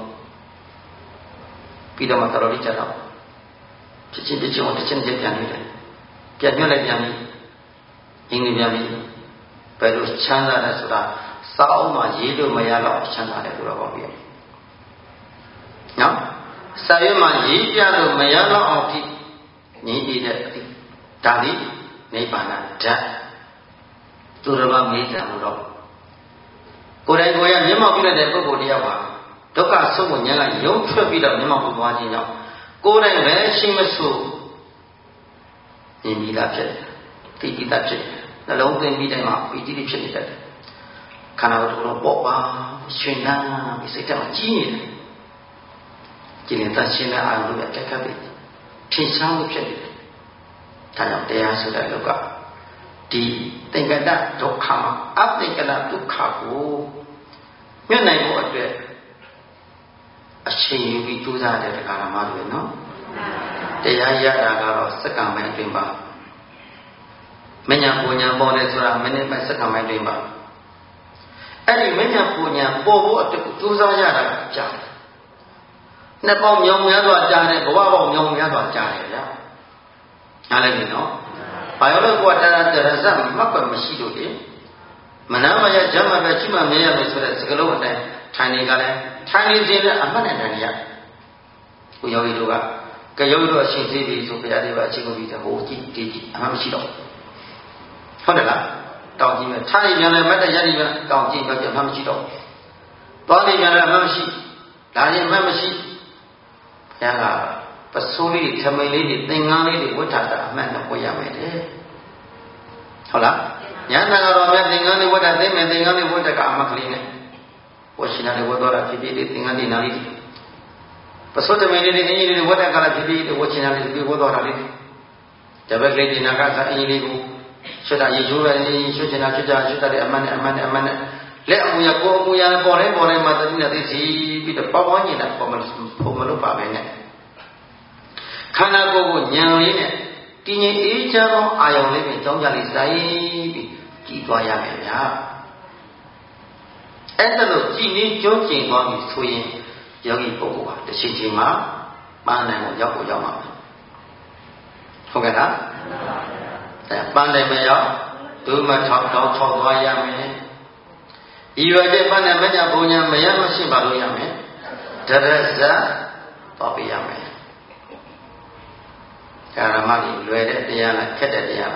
ပြီးတော့မှတော်တော်လေးကြာတော့ဖြစ်ချင်းကိုတခြင်းနဲ့ပြန်နေတယ်ပြန်ညွှန်လိုက်ပြန်ပြီးအင်းကြီးပြန်ပြီးဘယ်လိုချမ်းသာလဲဆိုတာစာအုပ်မှာရေးလို့မရတော့ချမ်းသာတယ်လို့တော့ပြောပြနော်စာရွက်မှာရေးပြလို့မရတော့အောင်ဖြစ်ညီးတဲ့ဒါသည်နိဗ္ဗာန်ဓာတ်သူတော်ဘာမေးတယ်လို့တော့ကိုယ်တိုင်ကိုယ်ရမျက်မှောက်ပြုတဲ့ပုဂ္ဂိုလ်တယောက်ဟာဒုက္ခဆုံးကိုဉာဏ်ကရုံထွက်ပြီးတော့မျက်မှောက်ပြုသွားခြင်းကြောင့်ကိုယ်တိုင်ပဲရှိမဆိုမြင်ပြီးသားဖြစ်တယ်သိပြီးသားဖြစ်တယ်နှလုံးသွင်းပြီးတိုင်းမှာပီတိဖြစ်နေတတ်တယ်ခန္ဓာကိုယ်တော်ပေါ့ပါရွှင်နာပြီးစိတ်ထဲမှာကြီးနေတယ်ကြည်လင်သရှင်းတဲ့အာရုံတွေတက်ခတ်ပြီးထင်ရှားမှုဖြစ်နေတယ်ဒါကြောင့်တရားဆိုတဲ့လောကဒီသင်္ကတဒုက္ခမှာအသင်္ကတဒုက္ခကိုညှိနှိုင်းဖို့အတွက်အချိန်ယူပြီးကြိုးစားတဲ့ကာလမှာတွေနော်တရားရတာကတော့စက္ကန့်ပိုင်းအတွင်းပါမညာပူညာပေါ်တယ်ဆိုတာမိနစ်ပိုင်းစက္ကန့်ပိုင်းအတွင်းပါအဲ့ဒီမညာပူညာပေါ်ဖို့အတွက်ကြိုးစားရတာကြာတယ်နှစ်ပေါင်းမြောင်များစွာကြာတယ်ဘဝပေါင်းမြောင်များစွာကြာတယ်ဗျာနားလည်ပြီနော်ဘာလို့လဲကိုယ်တရားတရဇတ်မှတ်ပဲမရှိလို့လေမနာမရဂျမ်းမပဲရှိမှမရမယ်ဆိုတဲ့စကလုံးအတိုင်းထိုင်နေကြလဲထိုင်နေခြင်းနဲ့အမှတ်နဲ့ထိုင်နေရကိုယောဂီတို့ကကယောဂီတို့အရှင်သေးပြီဆိုဘုရားတွေကအချိန်ကိုပြီးတော့ဟိုကြည့်ဒီကြည့်အမှတ်မရှိတော့ဟုတ်တယ်လားတောင်းကြည့်မယ်ထိုင်နေပြန်လဲမတ်တရရည်ပြန်တောင်းကြည့်ပဲအမှတ်မရှိတော့သွားနေကြတယ်မှမရှိဒါရင်မှမရှိဘုရားကပစိုးလေးထမိန်လေးတွေသင်္ကန်းလေးတွေဝတ်ထားတာအမှန်တော့ဝတ်ရမယ်တဲ့ဟုတ်လားညာတန်တော်မြတ်သင်္ကန်းလေးဝတ်တာသိမယ်သင်္ကန်းလေးဝတ်တာကအမှကလေးနဲ့ဝတ်ရှင်တယ်ဝတ်တော့တာဖြစ်ဖြစ်လေးသင်္ကန်းလေးနားလေးပစိုးထမိန်လေးတွေအင်းကြီးလေးဝတ်တာကလည်းဖြစ်ဖြစ်ဝတ်ရှင်တယ်လေးဝတ်တော့တာလေးတပည့်ကလေးဒီနာကစားအင်းကြီးလေးကိုဆွတ်တာရေချိုးပဲဆွတ်ချင်တာဆွတ်ကြဆွတ်တယ်အမှန်နဲ့လက်အမူအရာကိုအမူအရာပေါ်တိုင်းမှာတတိနဲ့သိစီပြီးတော့ပေါင်းနေတာပေါ်မလို့ပါပဲနဲ့ခန္ဓာကိုယ်ကိုဉာဏ်လေးနဲ့တည်ငြိမ်အေးချမ်းသောအာယုံလေးနဲ့ကြောင်းကြလေးစိုက်ပြီးကြည်သွားရမယ်ဗျာအဲ့ဒါလို့ကြည်နေကြုံကျင်သွားပြီဆိုရင်ယောဂီပုဂ္ဂိုလ်ဟာတစ်ချိန်ချိန်မှာပန်းနိုင်ကိုရောက်မှာဟုတ်ကဲ့လားပန်းနိုင်မရောက်ဒုမထောက်သွားရမယ်ဤဝကျပန်းနိုင်မညာဘုံညာမရမရှိပါလို့ရမယ်တရဇတ်တော့ပြရမယ်ကာရမကြီးလွယ်တဲ့တရားနဲ့ခက်တဲ့တရား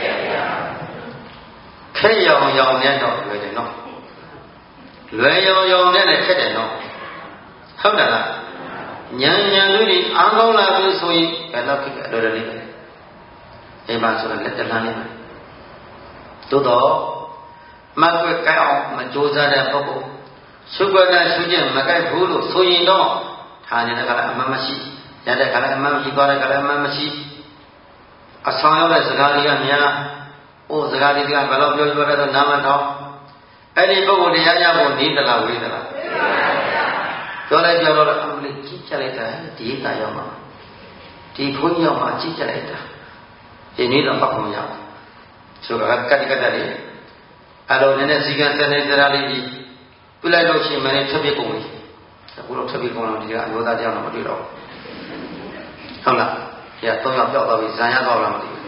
ခက်ရောင်နဲ့တော့လွယ်တယ်နော်လွယ်ရောင်နဲ့လည်းခက်တယ်နော်ဟုတ်တယ်လားဉာဏ်လူတွေအားကောင်းလာပြီဆိုရင်ဘယ်တော့ခက်လွယ်တယ်လေအိမ်မှာဆိုတော့လက်တလန်းလေးပဲသို့တော့မကွက်ကြိုက်အောင်မကြိုးစားတဲ့ပုဂ္ဂိုလ်ရှုပ်ကြတဲ့ရှုခြင်းမကြိုက်ဘူးလို့ဆိုရင်တော့ဌာနေတဲ့ကလည်းအမှန်မရှိရတဲ့ကလည်းအမှန်မရှိသွားတဲ့ကလည်းအမှန်မရှိအဆောင်ရောက်တဲ့စကားတွေကများစကားတွေကဘယ်လိုပြောတဲ့တော့နားမထောင်အဲ့ဒီပုဂ္ဂိုလ်တရားရဖို့နေသလားဝေးသလားပြောလိုက်ပြောတော့အမလေးကြည့်ကြလိုက်တာဒီကရောက်မှာဒီဘုန်းကြီးရောက်မှာကြည့်ကြလိုက်တာဒီနေ့တော့ပတ်ကုန်ရအောင်ဆိုတော့ကတိကတ္တလေးအဲ့တော့နည်းနည်းစီကံစနေစရာလေးကြီးပြလိုက်လို့ရှိရင်မင်းထပ်ပြကုန်ပြီအခုတော့ထပ်ပြကုန်တော့ဒီကအမျိုးသားတရားတော့မတွေ့တော့ဟုတ်လားဒီက3ယောက်ပြောက်သွားပြီဇံရတော့လားမသိဘူး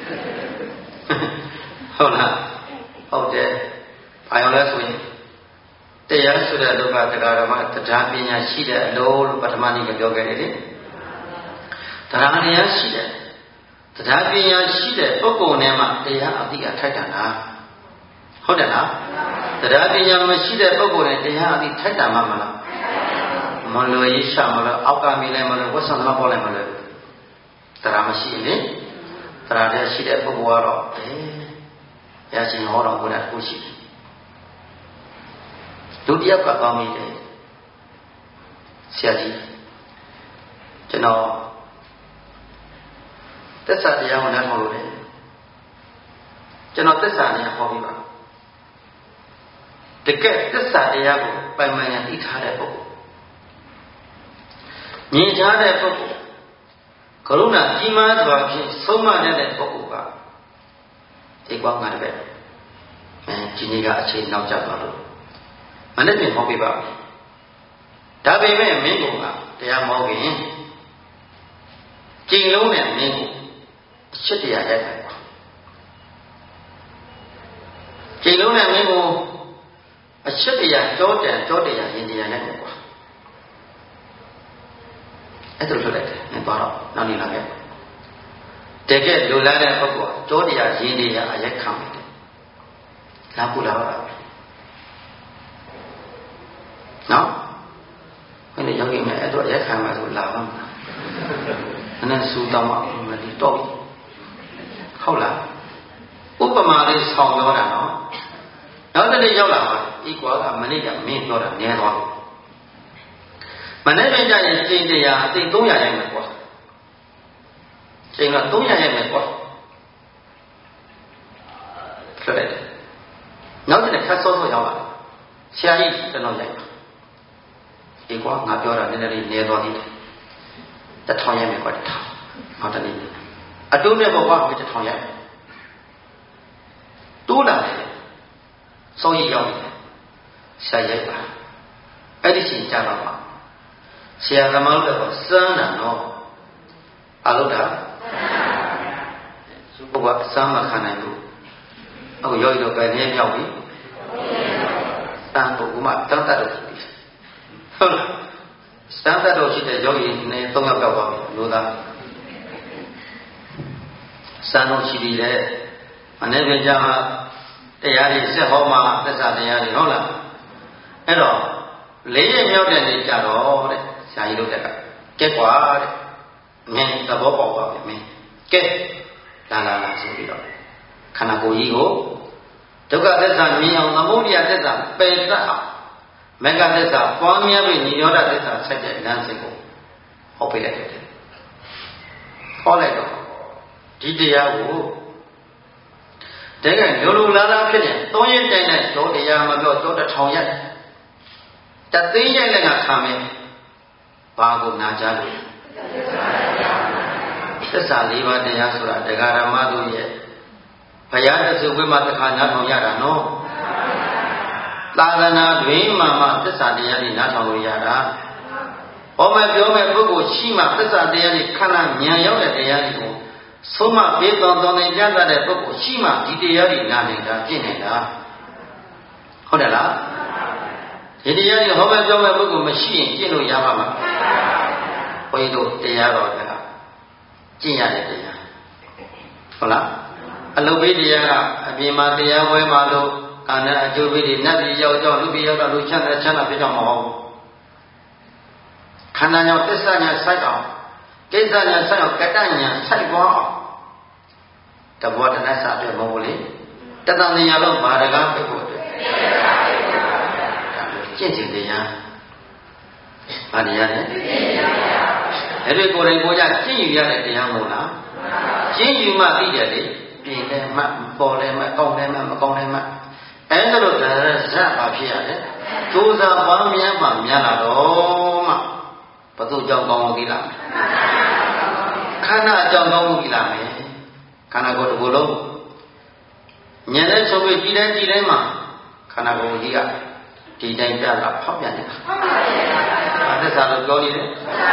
ဟုတ်လားဟုတ်တယ်ဘာရောလဲဆိုရင်တရားဆိုတဲ့ဒုက္ခတရားဓမ္မတရားပညာရှိတဲ့အလို့ပထမနေ့ကပြောခဲ့တယ်လေတရားတရားရှိတဲ့တရားပညာရှိတဲ့ပုဂ္ဂိုလ်နဲ့မှတရားအသိအထိုက်တန်တာဟုတ်တယ်လားတရားပညာမရှိတဲ့ပုဂ္ဂိုလ်နဲ့တရားအသိထိုက်တန်မှာမလားမလွယ်ရရှာမလို့အောက်ကမိလိုက်မလို့ဝတ်ဆောင်မပေါ်လိုက်မလို့တရားမရှိလေတရားတရားရှိတဲ့ပုဂ္ဂိုလ်ကတော့ရရှင်ဟောတော်ဘုရားကိုရှိတယ်ဒုတိယကကောင်းမိတယ်ဆရာကြီးကျွန်တော်သစ္စာတရားကိုနားထောင်လို့လေကျွန်တော်သစ္စာနဲ့ဟောပြီးပါတကယ်သစ္စာတရားကိုပိုင်ပိုင်ရသိထားတဲ့ပုဂ္ဂိုလ်မြင်ထားတဲ့ပုဂ္ဂိုလ်ကရုဏာကြီးမားစွာဖြင့်ဆုံးမတဲ့ပုဂ္ဂိုလ်ကဒီကောင်းငါတဲ့ဒီနေ့ကအချိန်နောက်ကျသွားလို့မနေ့ကဟောပြပါဒါပေမဲ့မင်းကတရားမဟုတ်ခင်ကျင့်လုံးနဲ့မင်းကိုအချက်တရားရိုက်တယ်ကျင့်လုံးနဲ့မင်းကိုအချက်တရားကြောတရားရင်တရားရိုက်တယ်ကွာအဲ့ဒါလိုလိုက်တယ်မင်းသွားတော့နောက်နေလာခဲ့တကယ်လူလာတဲ့ပုဂ္ဂိုလ်ကြောတရားရင်တရားအရိုက်ခံတယ်လာပူလာတော့နော်ဘယ်နဲ့ရောက်ရင်အဲ့တော့ရက်ခံမှာဆိုလာပါမလားနည်းစူတောင်းမှမလီတော့ဟုတ်လားဥပမာလေးဆောင်ပြောတာနော်နောက်တစ်နေ့ရောက်လာပါဤကွာကမနေ့ကမင်းပြောတာနည်းသွားတယ်မနေ့ကကြရင်ကျင့်တရားအသိ300ရိုက်မယ်ကွာကျင့်က300ရိုက်မယ်ကွာဆိုလိုက်တယ်နောက်တစ်နေ့ခတ်စောရောက်လာဆရာကြီးကျွန်တော်ရိုက်ပါဒီကွာငါပြောတာနည်းနည်းလေးနေသွားသေးတယ်1000ရိုက်မယ်ကွာ1000နောက်တစ်နေ့အတိုးနဲ့ပေါ့ကွာ1000ရိုက်တိုးလာတယ်စောကြီးရောက်တယ်ဆရာရိုက်ပါအဲ့ဒီချိန်ကြာတော့ပါဆရာသမားတို့ကစမ်းတာနော်အလုပ်တာသူကစမ်းမခံနိုင်ဘူးအခုရောက်တော့ပဲနေပြောက်ပြီတန်ဖို့ကမှတန်တတ်တော့ရှိတယ်ဟုတ်လားတန်တတ်တော့ရှိတဲ့ယောဂီနေ3ယောက်ပြောက်သွားပြီလို့သားစမ်းလို့ရှိပြီလေမနေ့ကကြာမှတရားတွေဆက်ဟောမှသစ္စာတရားတွေဟုတ်လားအဲ့တော့ 4 ရက်မြောက်တဲ့နေ့ကြတော့တဲ့ဆရာကြီးတို့ကကဲကွာတဲ့မင်းသဘောပေါက်ပါပြီမင်းကဲလာဆိုပြီးတော့ခန္ဓာကိုယ်ကြီးကိုဒုက္ခသစ္စာမြင်အောင်သမုဒယသစ္စာပယ်တတ်အောင်မဂ္ဂသစ္စာပွားများပြီးနိရောဓသစ္စာဆက်တဲ့လမ်းစဉ်ကိုဟောပေးလိုက်တယ်ဟောလိုက်တော့ဒီတရားကိုတကယ်လိုလားဖြစ်နေ3 ရက်တိုင်နဲ့တော့တရားမပြောတော့1000ရက်တသိန်းရက်လည်းငါခံမယ်ဘာကိုနာကြလို့သစ္စာ 4 ပါးတရားဆိုတာတရားဓမ္မတို့ရဲ့ဘုရားတစုခွင့်မှာတစ်ခါနားထောင်ရတာနော်သာသနာတွင်မှသစ္စာတရားတွေနားထောင်လို့ရတာဟောမဲ့ပြောမဲ့ပုဂ္ဂိုလ်ရှိမှသစ္စာတရားတွေခန္ဓာဉာဏ်ရောက်တဲ့တရားတွေကိုဆုံးမပေးတော်နေကြတဲ့ပုဂ္ဂိုလ်ရှိမှဒီတရားတွေနားနေတာကျင့်နေတာဟုတ်တယ်လားဒီတရားတွေဟောမဲ့ပြောမဲ့ပုဂ္ဂိုလ်မရှိရင်ကျင့်လို့ရပါမှာဘုန်းကြီးတို့တရားတော်ကကျင့်ရတဲ့တရားဟုတ်လားအလုတ်ပေးတရားကအပြင်မှာတရားဝဲမှာလို့ကာဏအကျိုးပေးတွေနတ်ပြည်ရောက်ကြောင်းလူပြည်ရောက်တော့လူချမ်းသာဖြစ်ကြောင်းမဟုတ်ဘူးခန္ဓာကြောင့်သစ္စာညာစိုက်အောင်ကိစ္စညာစိုက်အောင်ကတ္တညာစိုက်ပွားအောင်တဘောတနတ်စာအတွက်မဟုတ်ဘူးလေတတန်ညာလို့ဘာတကားပြဖို့အတွက်ကျင့်စဉ်တရားဘာတရားလဲအဲ့ဒီကိုယ်တိုင်ကိုကြကျင့်ယူရတဲ့တရားမဟုတ်လားကျင့်ယူမှသိတယ်လေပြင်တယ်မှပေါ်တယ်မှကောင်းတယ်မှမကောင်းတယ်မှအဲ့ဒါလို့ဒါရဇတ်ပါဖြစ်ရတယ်ကြိုးစားပွားများမှများလာတော့မှဘုသူ့ကြောင့်ကောင်းအောင်ကြည့်လာမယ်ခန္ဓာအကြောင်းကောင်းမှုကြည့်လာမယ်ခန္ဓာကိုယ်တစ်ခုလုံးဉာဏ်နဲ့ချုပ်ပြီးကြည်တိုင်းမှာခန္ဓာကိုယ်ကြီးကဒီတိုင်းပြတာဖောက်ပြန်နေတာသစ္စာလို့ပြောနေတယ်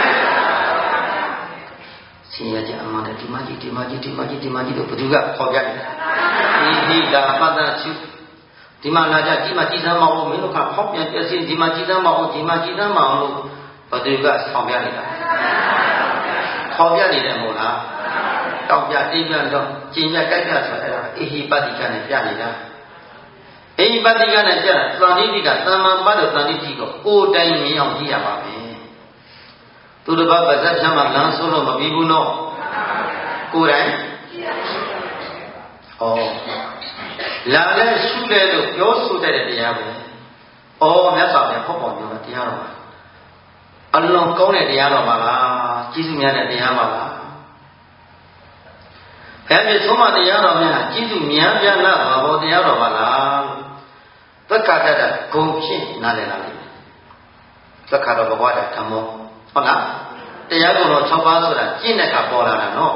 ဆင်းရဲတဲ့အမှန်တည်းဒီမကြီးတို့ဘသူကခေါ်ပြနေတာဒီဒါပတ္တချုပ်ဒီမှာလာကြဒီမှာကြည်သမ်းမအောင်မင်းတို့ကဖောက်ပြန်ပြစီဒီမှာကြည်သမ်းမအောင်လို့ဘသူကဆောင်ပြနေတာခေါ်ပြနေတယ်မဟုတ်လားတောက်ပြတိပြတော့ကျင်ပြတိုက်ပြဆိုအဲ့ဒါအေဟိပတ္တိကနဲ့ပြနေတာအေဟိပတ္တိကနဲ့ပြတာသံဃိတိကသမ္မာပတ်လို့သံဃိတိကိုကိုယ်တိုင်မြင်အောင်ကြည့်ရပါမယ်သူတစ်ပါးပါဇက်ချမ်းမှာလမ်းဆိုးလို့မပြီးဘူးနော်ကိုယ်တိုင်လာလဲရှုတယ်လို့ပြောဆိုတဲ့တရားပဲမြတ်စွာဘုရားဖောက်ပေါ်ပြောတာတရားတော်ပါအလုံးကောင်းတဲ့တရားတော်ပါလားကျေးဇူးများတဲ့တရားပါလားဘယ်လိုသုံးမတရားတော်များကျေးဇူးများပြလားဘာဘောတရားတော်ပါလားသက္ကာတ္တဂုံဖြင့်နားလည်လာလိမ့်မယ်သက္ကာတော်ဘဝတဓမ္မောဟုတ်လားတရားတော်6 ပါးဆိုတာကျင့်တဲ့ကပေါ်လာတာနော်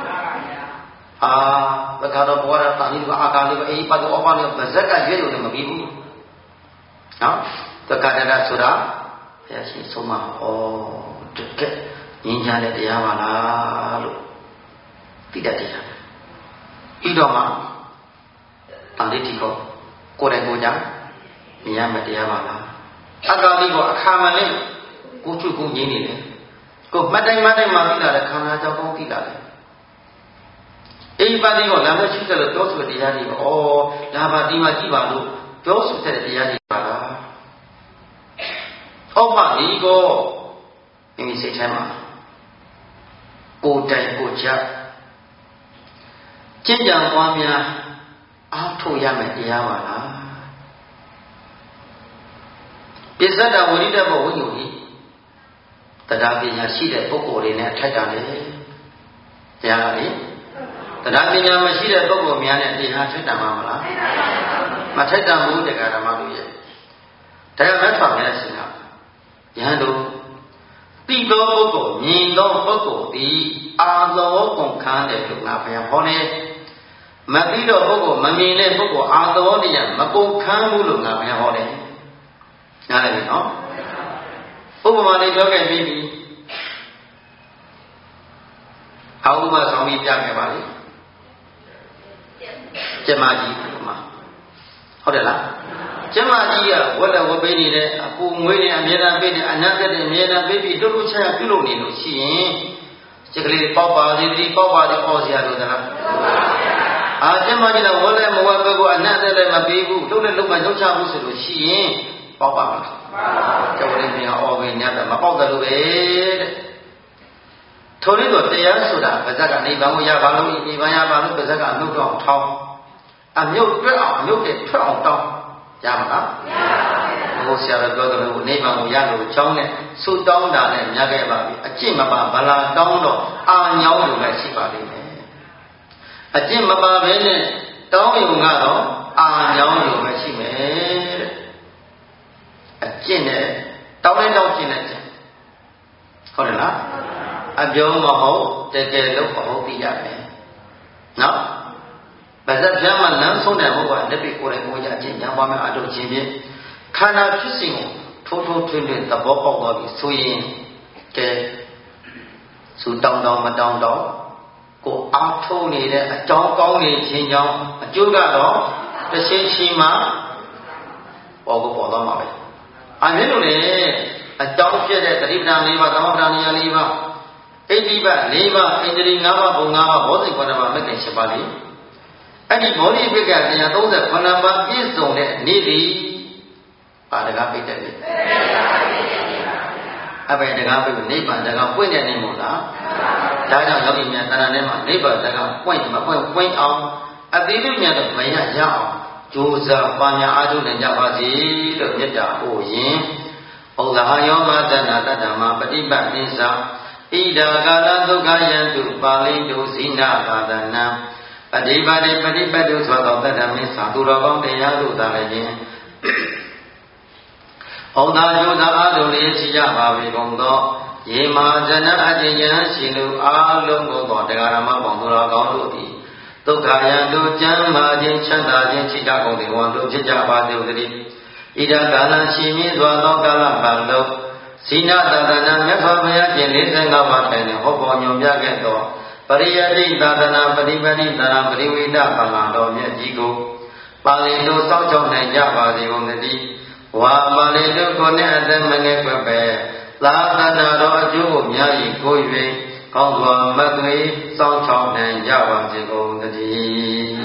သက္ကာတော်ဘဝတတာလေးကအာကာလေးကအေးပတ်တော့အပလေးဗဇက်ကရွေ့လို့လည်းမပြီးဘူးနော်သက္ကာတ္တဆိုတာဘုရားရှင်ဆုံးမတကယ်ငြင်းချတဲ့တရားပါလားလို့သိတတ်တယ်ပြီးတော့မှတန်လေးတီကိုယ်တိုင်ကိုယ်ကြမြင်ရမယ့်တရားပါလားအကာလေးကိုအခါမလဲကိုချွတ်ကိုငြင်းနေတယ်ကိုမှတ်တိုင်းမှာသိလာတဲ့ခန္ဓာကြောင့်ကောင်းသိလာတယ်အေးပါတိကိုလာမရှိတယ်လို့ပြောဆိုတဲ့တရားတွေလာပါဒီမှာကြည့်ပါလို့ပြောဆိုတဲ့တရားတွေပါလားပါဒီကိုမိမိစိတ်ထဲမှာကိုယ်တိုင်ကိုယ်ကြကျင့်ကြံပွားများအားထုတ်ရမယ်တရားပါလားပိစ္ဆဒဝိရိဒဘဝိညုဟိတရားပညာရှိတဲ့ပုဂ္ဂိုလ်တွေနဲ့ထိုက်တာလေတရားလေတရားပညာမရှိတဲ့ပုဂ္ဂိုလ်များနဲ့တရားထိုက်တာမလားမထိုက်တာဘူးတရားဓမ္မတို့ရဲ့တရားမဲ့ပါမယ်ရှင်ယဟန်တို့တိသောပုဂ္ဂိုလ်မြင်သောပုဂ္ဂိုလ်သည်အာသောကုန်ခန်းတယ်လို့ငါဘုရားဟောတယ်မသိတော့ပုဂ္ဂိုလ်မမြင်တဲ့ပုဂ္ဂိုလ်အာသောတရားမကုန်ခန်းဘူးလို့ငါဘုရားဟောတယ်နားလည်ပြီနော်ဥပမာလေးပြောခဲ့ပြီးပြီဥပမာဆောင်ပြီးပြခဲ့ပါလေကျမကြီးဥပမာဟုတ်တယ်လားကျမကြီးကဝက်လက်ဝက်ပေးနေတဲ့အပူငွေးနေအမြဲတမ်းပေးနေအနတ်သက်နေအမြဲတမ်းပေးပြီးတို့ချာပြုလုပ်နေလို့ရှိရင်ဒီကလေးပေါက်ပါသေးတယ်ပေါက်ပါတယ်အော်စရာလို့သလားကျမကြီးကဝက်လက်မဝက်ပေးကိုအနတ်သက်လည်းမပေးဘူးတို့လည်းလုံးမလုံးချဘူးဆိုလို့ရှိရင်ပေါက်ပါမလားကျော်ရင်းပြန်အော်ဝင်ညတာမပေါက်တယ်လို့ပဲတဲ့ထိုနည်းတော့တရားဆိုတာဗဇက်ကနိဗ္ဗာန်ကိုရပါလို့နိဗ္ဗာန်ရပါလို့ဗဇက်ကအမြုပ်တော့ထောင်းအမြုပ်တွက်အောင်အမြုပ်တွေထွက်အောင်တောင်းရမှာလားမရပါဘူးဘုရားဆရာတော်ပြောတယ်လို့နိဗ္ဗာန်ကိုရလို့ချောင်းနဲ့ဆုတောင်းတာနဲ့မြတ်ခဲ့ပါပြီအကျင့်မပါဗလာတောင်းတော့အာညောင်းလို့လည်းရှိပါလိမ့်မယ်အကျင့်မပါဘဲနဲ့တောင်းရုံကတော့အာညောင်းလို့ပဲရှိမယ်တဲ့အကျင့်နဲ့တောင်းလိုက်တော့ကျင့်တဲ့ကျင့်ဟုတ်တယ်လားအပြောမဟုတ်တကယ်လို့မဟုတ်သိရတယ်နော်ဗဇက်ပြမ်းမှာလမ်းဆုံးတယ်ဟုတ်ပါလက်ပိကိုယ်တိုင်ကိုယ်ရအကျင့်ညာပါမယ်အထုတ်ခြင်းဖြင့်ခန္ဓာဖြစ်စဉ်ကိုထိုးထိုးထွင်းထွင်းသဘောပေါက်သွားပြီဆိုရင်ကဲစူတောင်းတောင်းမတောင်းတော့ကိုအားထုတ်နေတဲ့အကြောင်းကောင်းနေခြင်းကြောင့်အကျိုးကတော့တစ်ချိန်ချိန်မှာပေါ်သွားမှာပဲအမြင်လို့လေအကြောင်းပြတဲ့သတိပ္ပံ၄ပါးသမပ္ပံ၄ပါးအိဋ္ဌိပတ်၄ပါးဣန္ဒြေ၅ပါးဘုံ၅ပါးဘောဓိ9ပါးမဂ္ဂင်7ပါးလေအဲ့ဒီဘောဓိပိက္ခ138ပါးပြည့်စုံတဲ့နေ့သည်ပါဒကပိတ်တယ်လေအဘယ်တကားပိတ်နိဗ္ဗာန်တကားပွင့်တဲ့နေမို့လားဒါကြောင့်ယောဂီများတဏ္ဍာနဲ့မှာနိဗ္ဗာန်တကားပွင့်မပွင့်ပွင့်အောင်အသေးလေးများတော့မရရအောင်ကြိုးစားပါညာအားထုတ်နိုင်ကြပါစေလို့မေတ္တာပို့ရင်ဩဇာယောမတဏတတ္တမပฏิပတ်နိစ္စဣဒာကာလဒုက္ခယံတုပါဠိတုဇိနာသာသနာပฏิပါတိပฏิပတ်တုသောသောတတ္တမိစ္ဆာသူတော်ကောင်းတရားတို့သာလည်းခြင်းဩဇာယောဇာအားထုတ်လေးရှိကြပါပေကုန်သောယေမာဇနအတ္တယံရှင်လူအားလုံးကိုသောတရားဓမ္မပေါင်းသူတော်ကောင်းတို့သည်ဒုက္ခယံတို့ကျမ်းမာခြင်းချမ်းသာခြင်းရှိကြကုန်သည်ဝံတို့ဖြစ်ကြပါစေတည်းဣဒကာလရှိမြင့်စွာသောကာလပတ်လုံးဇိနာသာသနာမြတ်စွာဘုရားရှင်45ပါးတိုင်ဟောပေါ်ညွှန်ပြခဲ့သောပရိယတိသာသနာပฏิပတိသာရပရိဝိဒဘာလာတော်မြတ်ကြီးကိုပါဠိလိုစောင့်ရှောက်နိုင်ကြပါစေကုန်သတည်းဝါပါဠိလိုကိုနဲ့အသက်မငယ်ွယ်ပဲသာသနာတော်အကျိုးကိုများ၏ကို၍ကောင်းစွာမသွေစောင့်ရှောက်နိုင်ကြပါစေကုန်သတည်း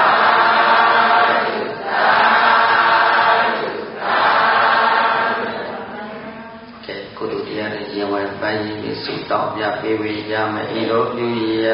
ကုသိုလ်တရားတွေရင်ဝင်ပိုင်းပြီးစုတောင်းပြပေးဝေရမယ်ဤလိုပြုရ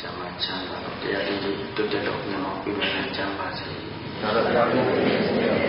ကျမ်းမာချမ်းသာလို့တရားလေးတွေတွတ်တက်တော့မြတ်မောပြည့်မယ်ကျမ်းပါစေသာသနာ့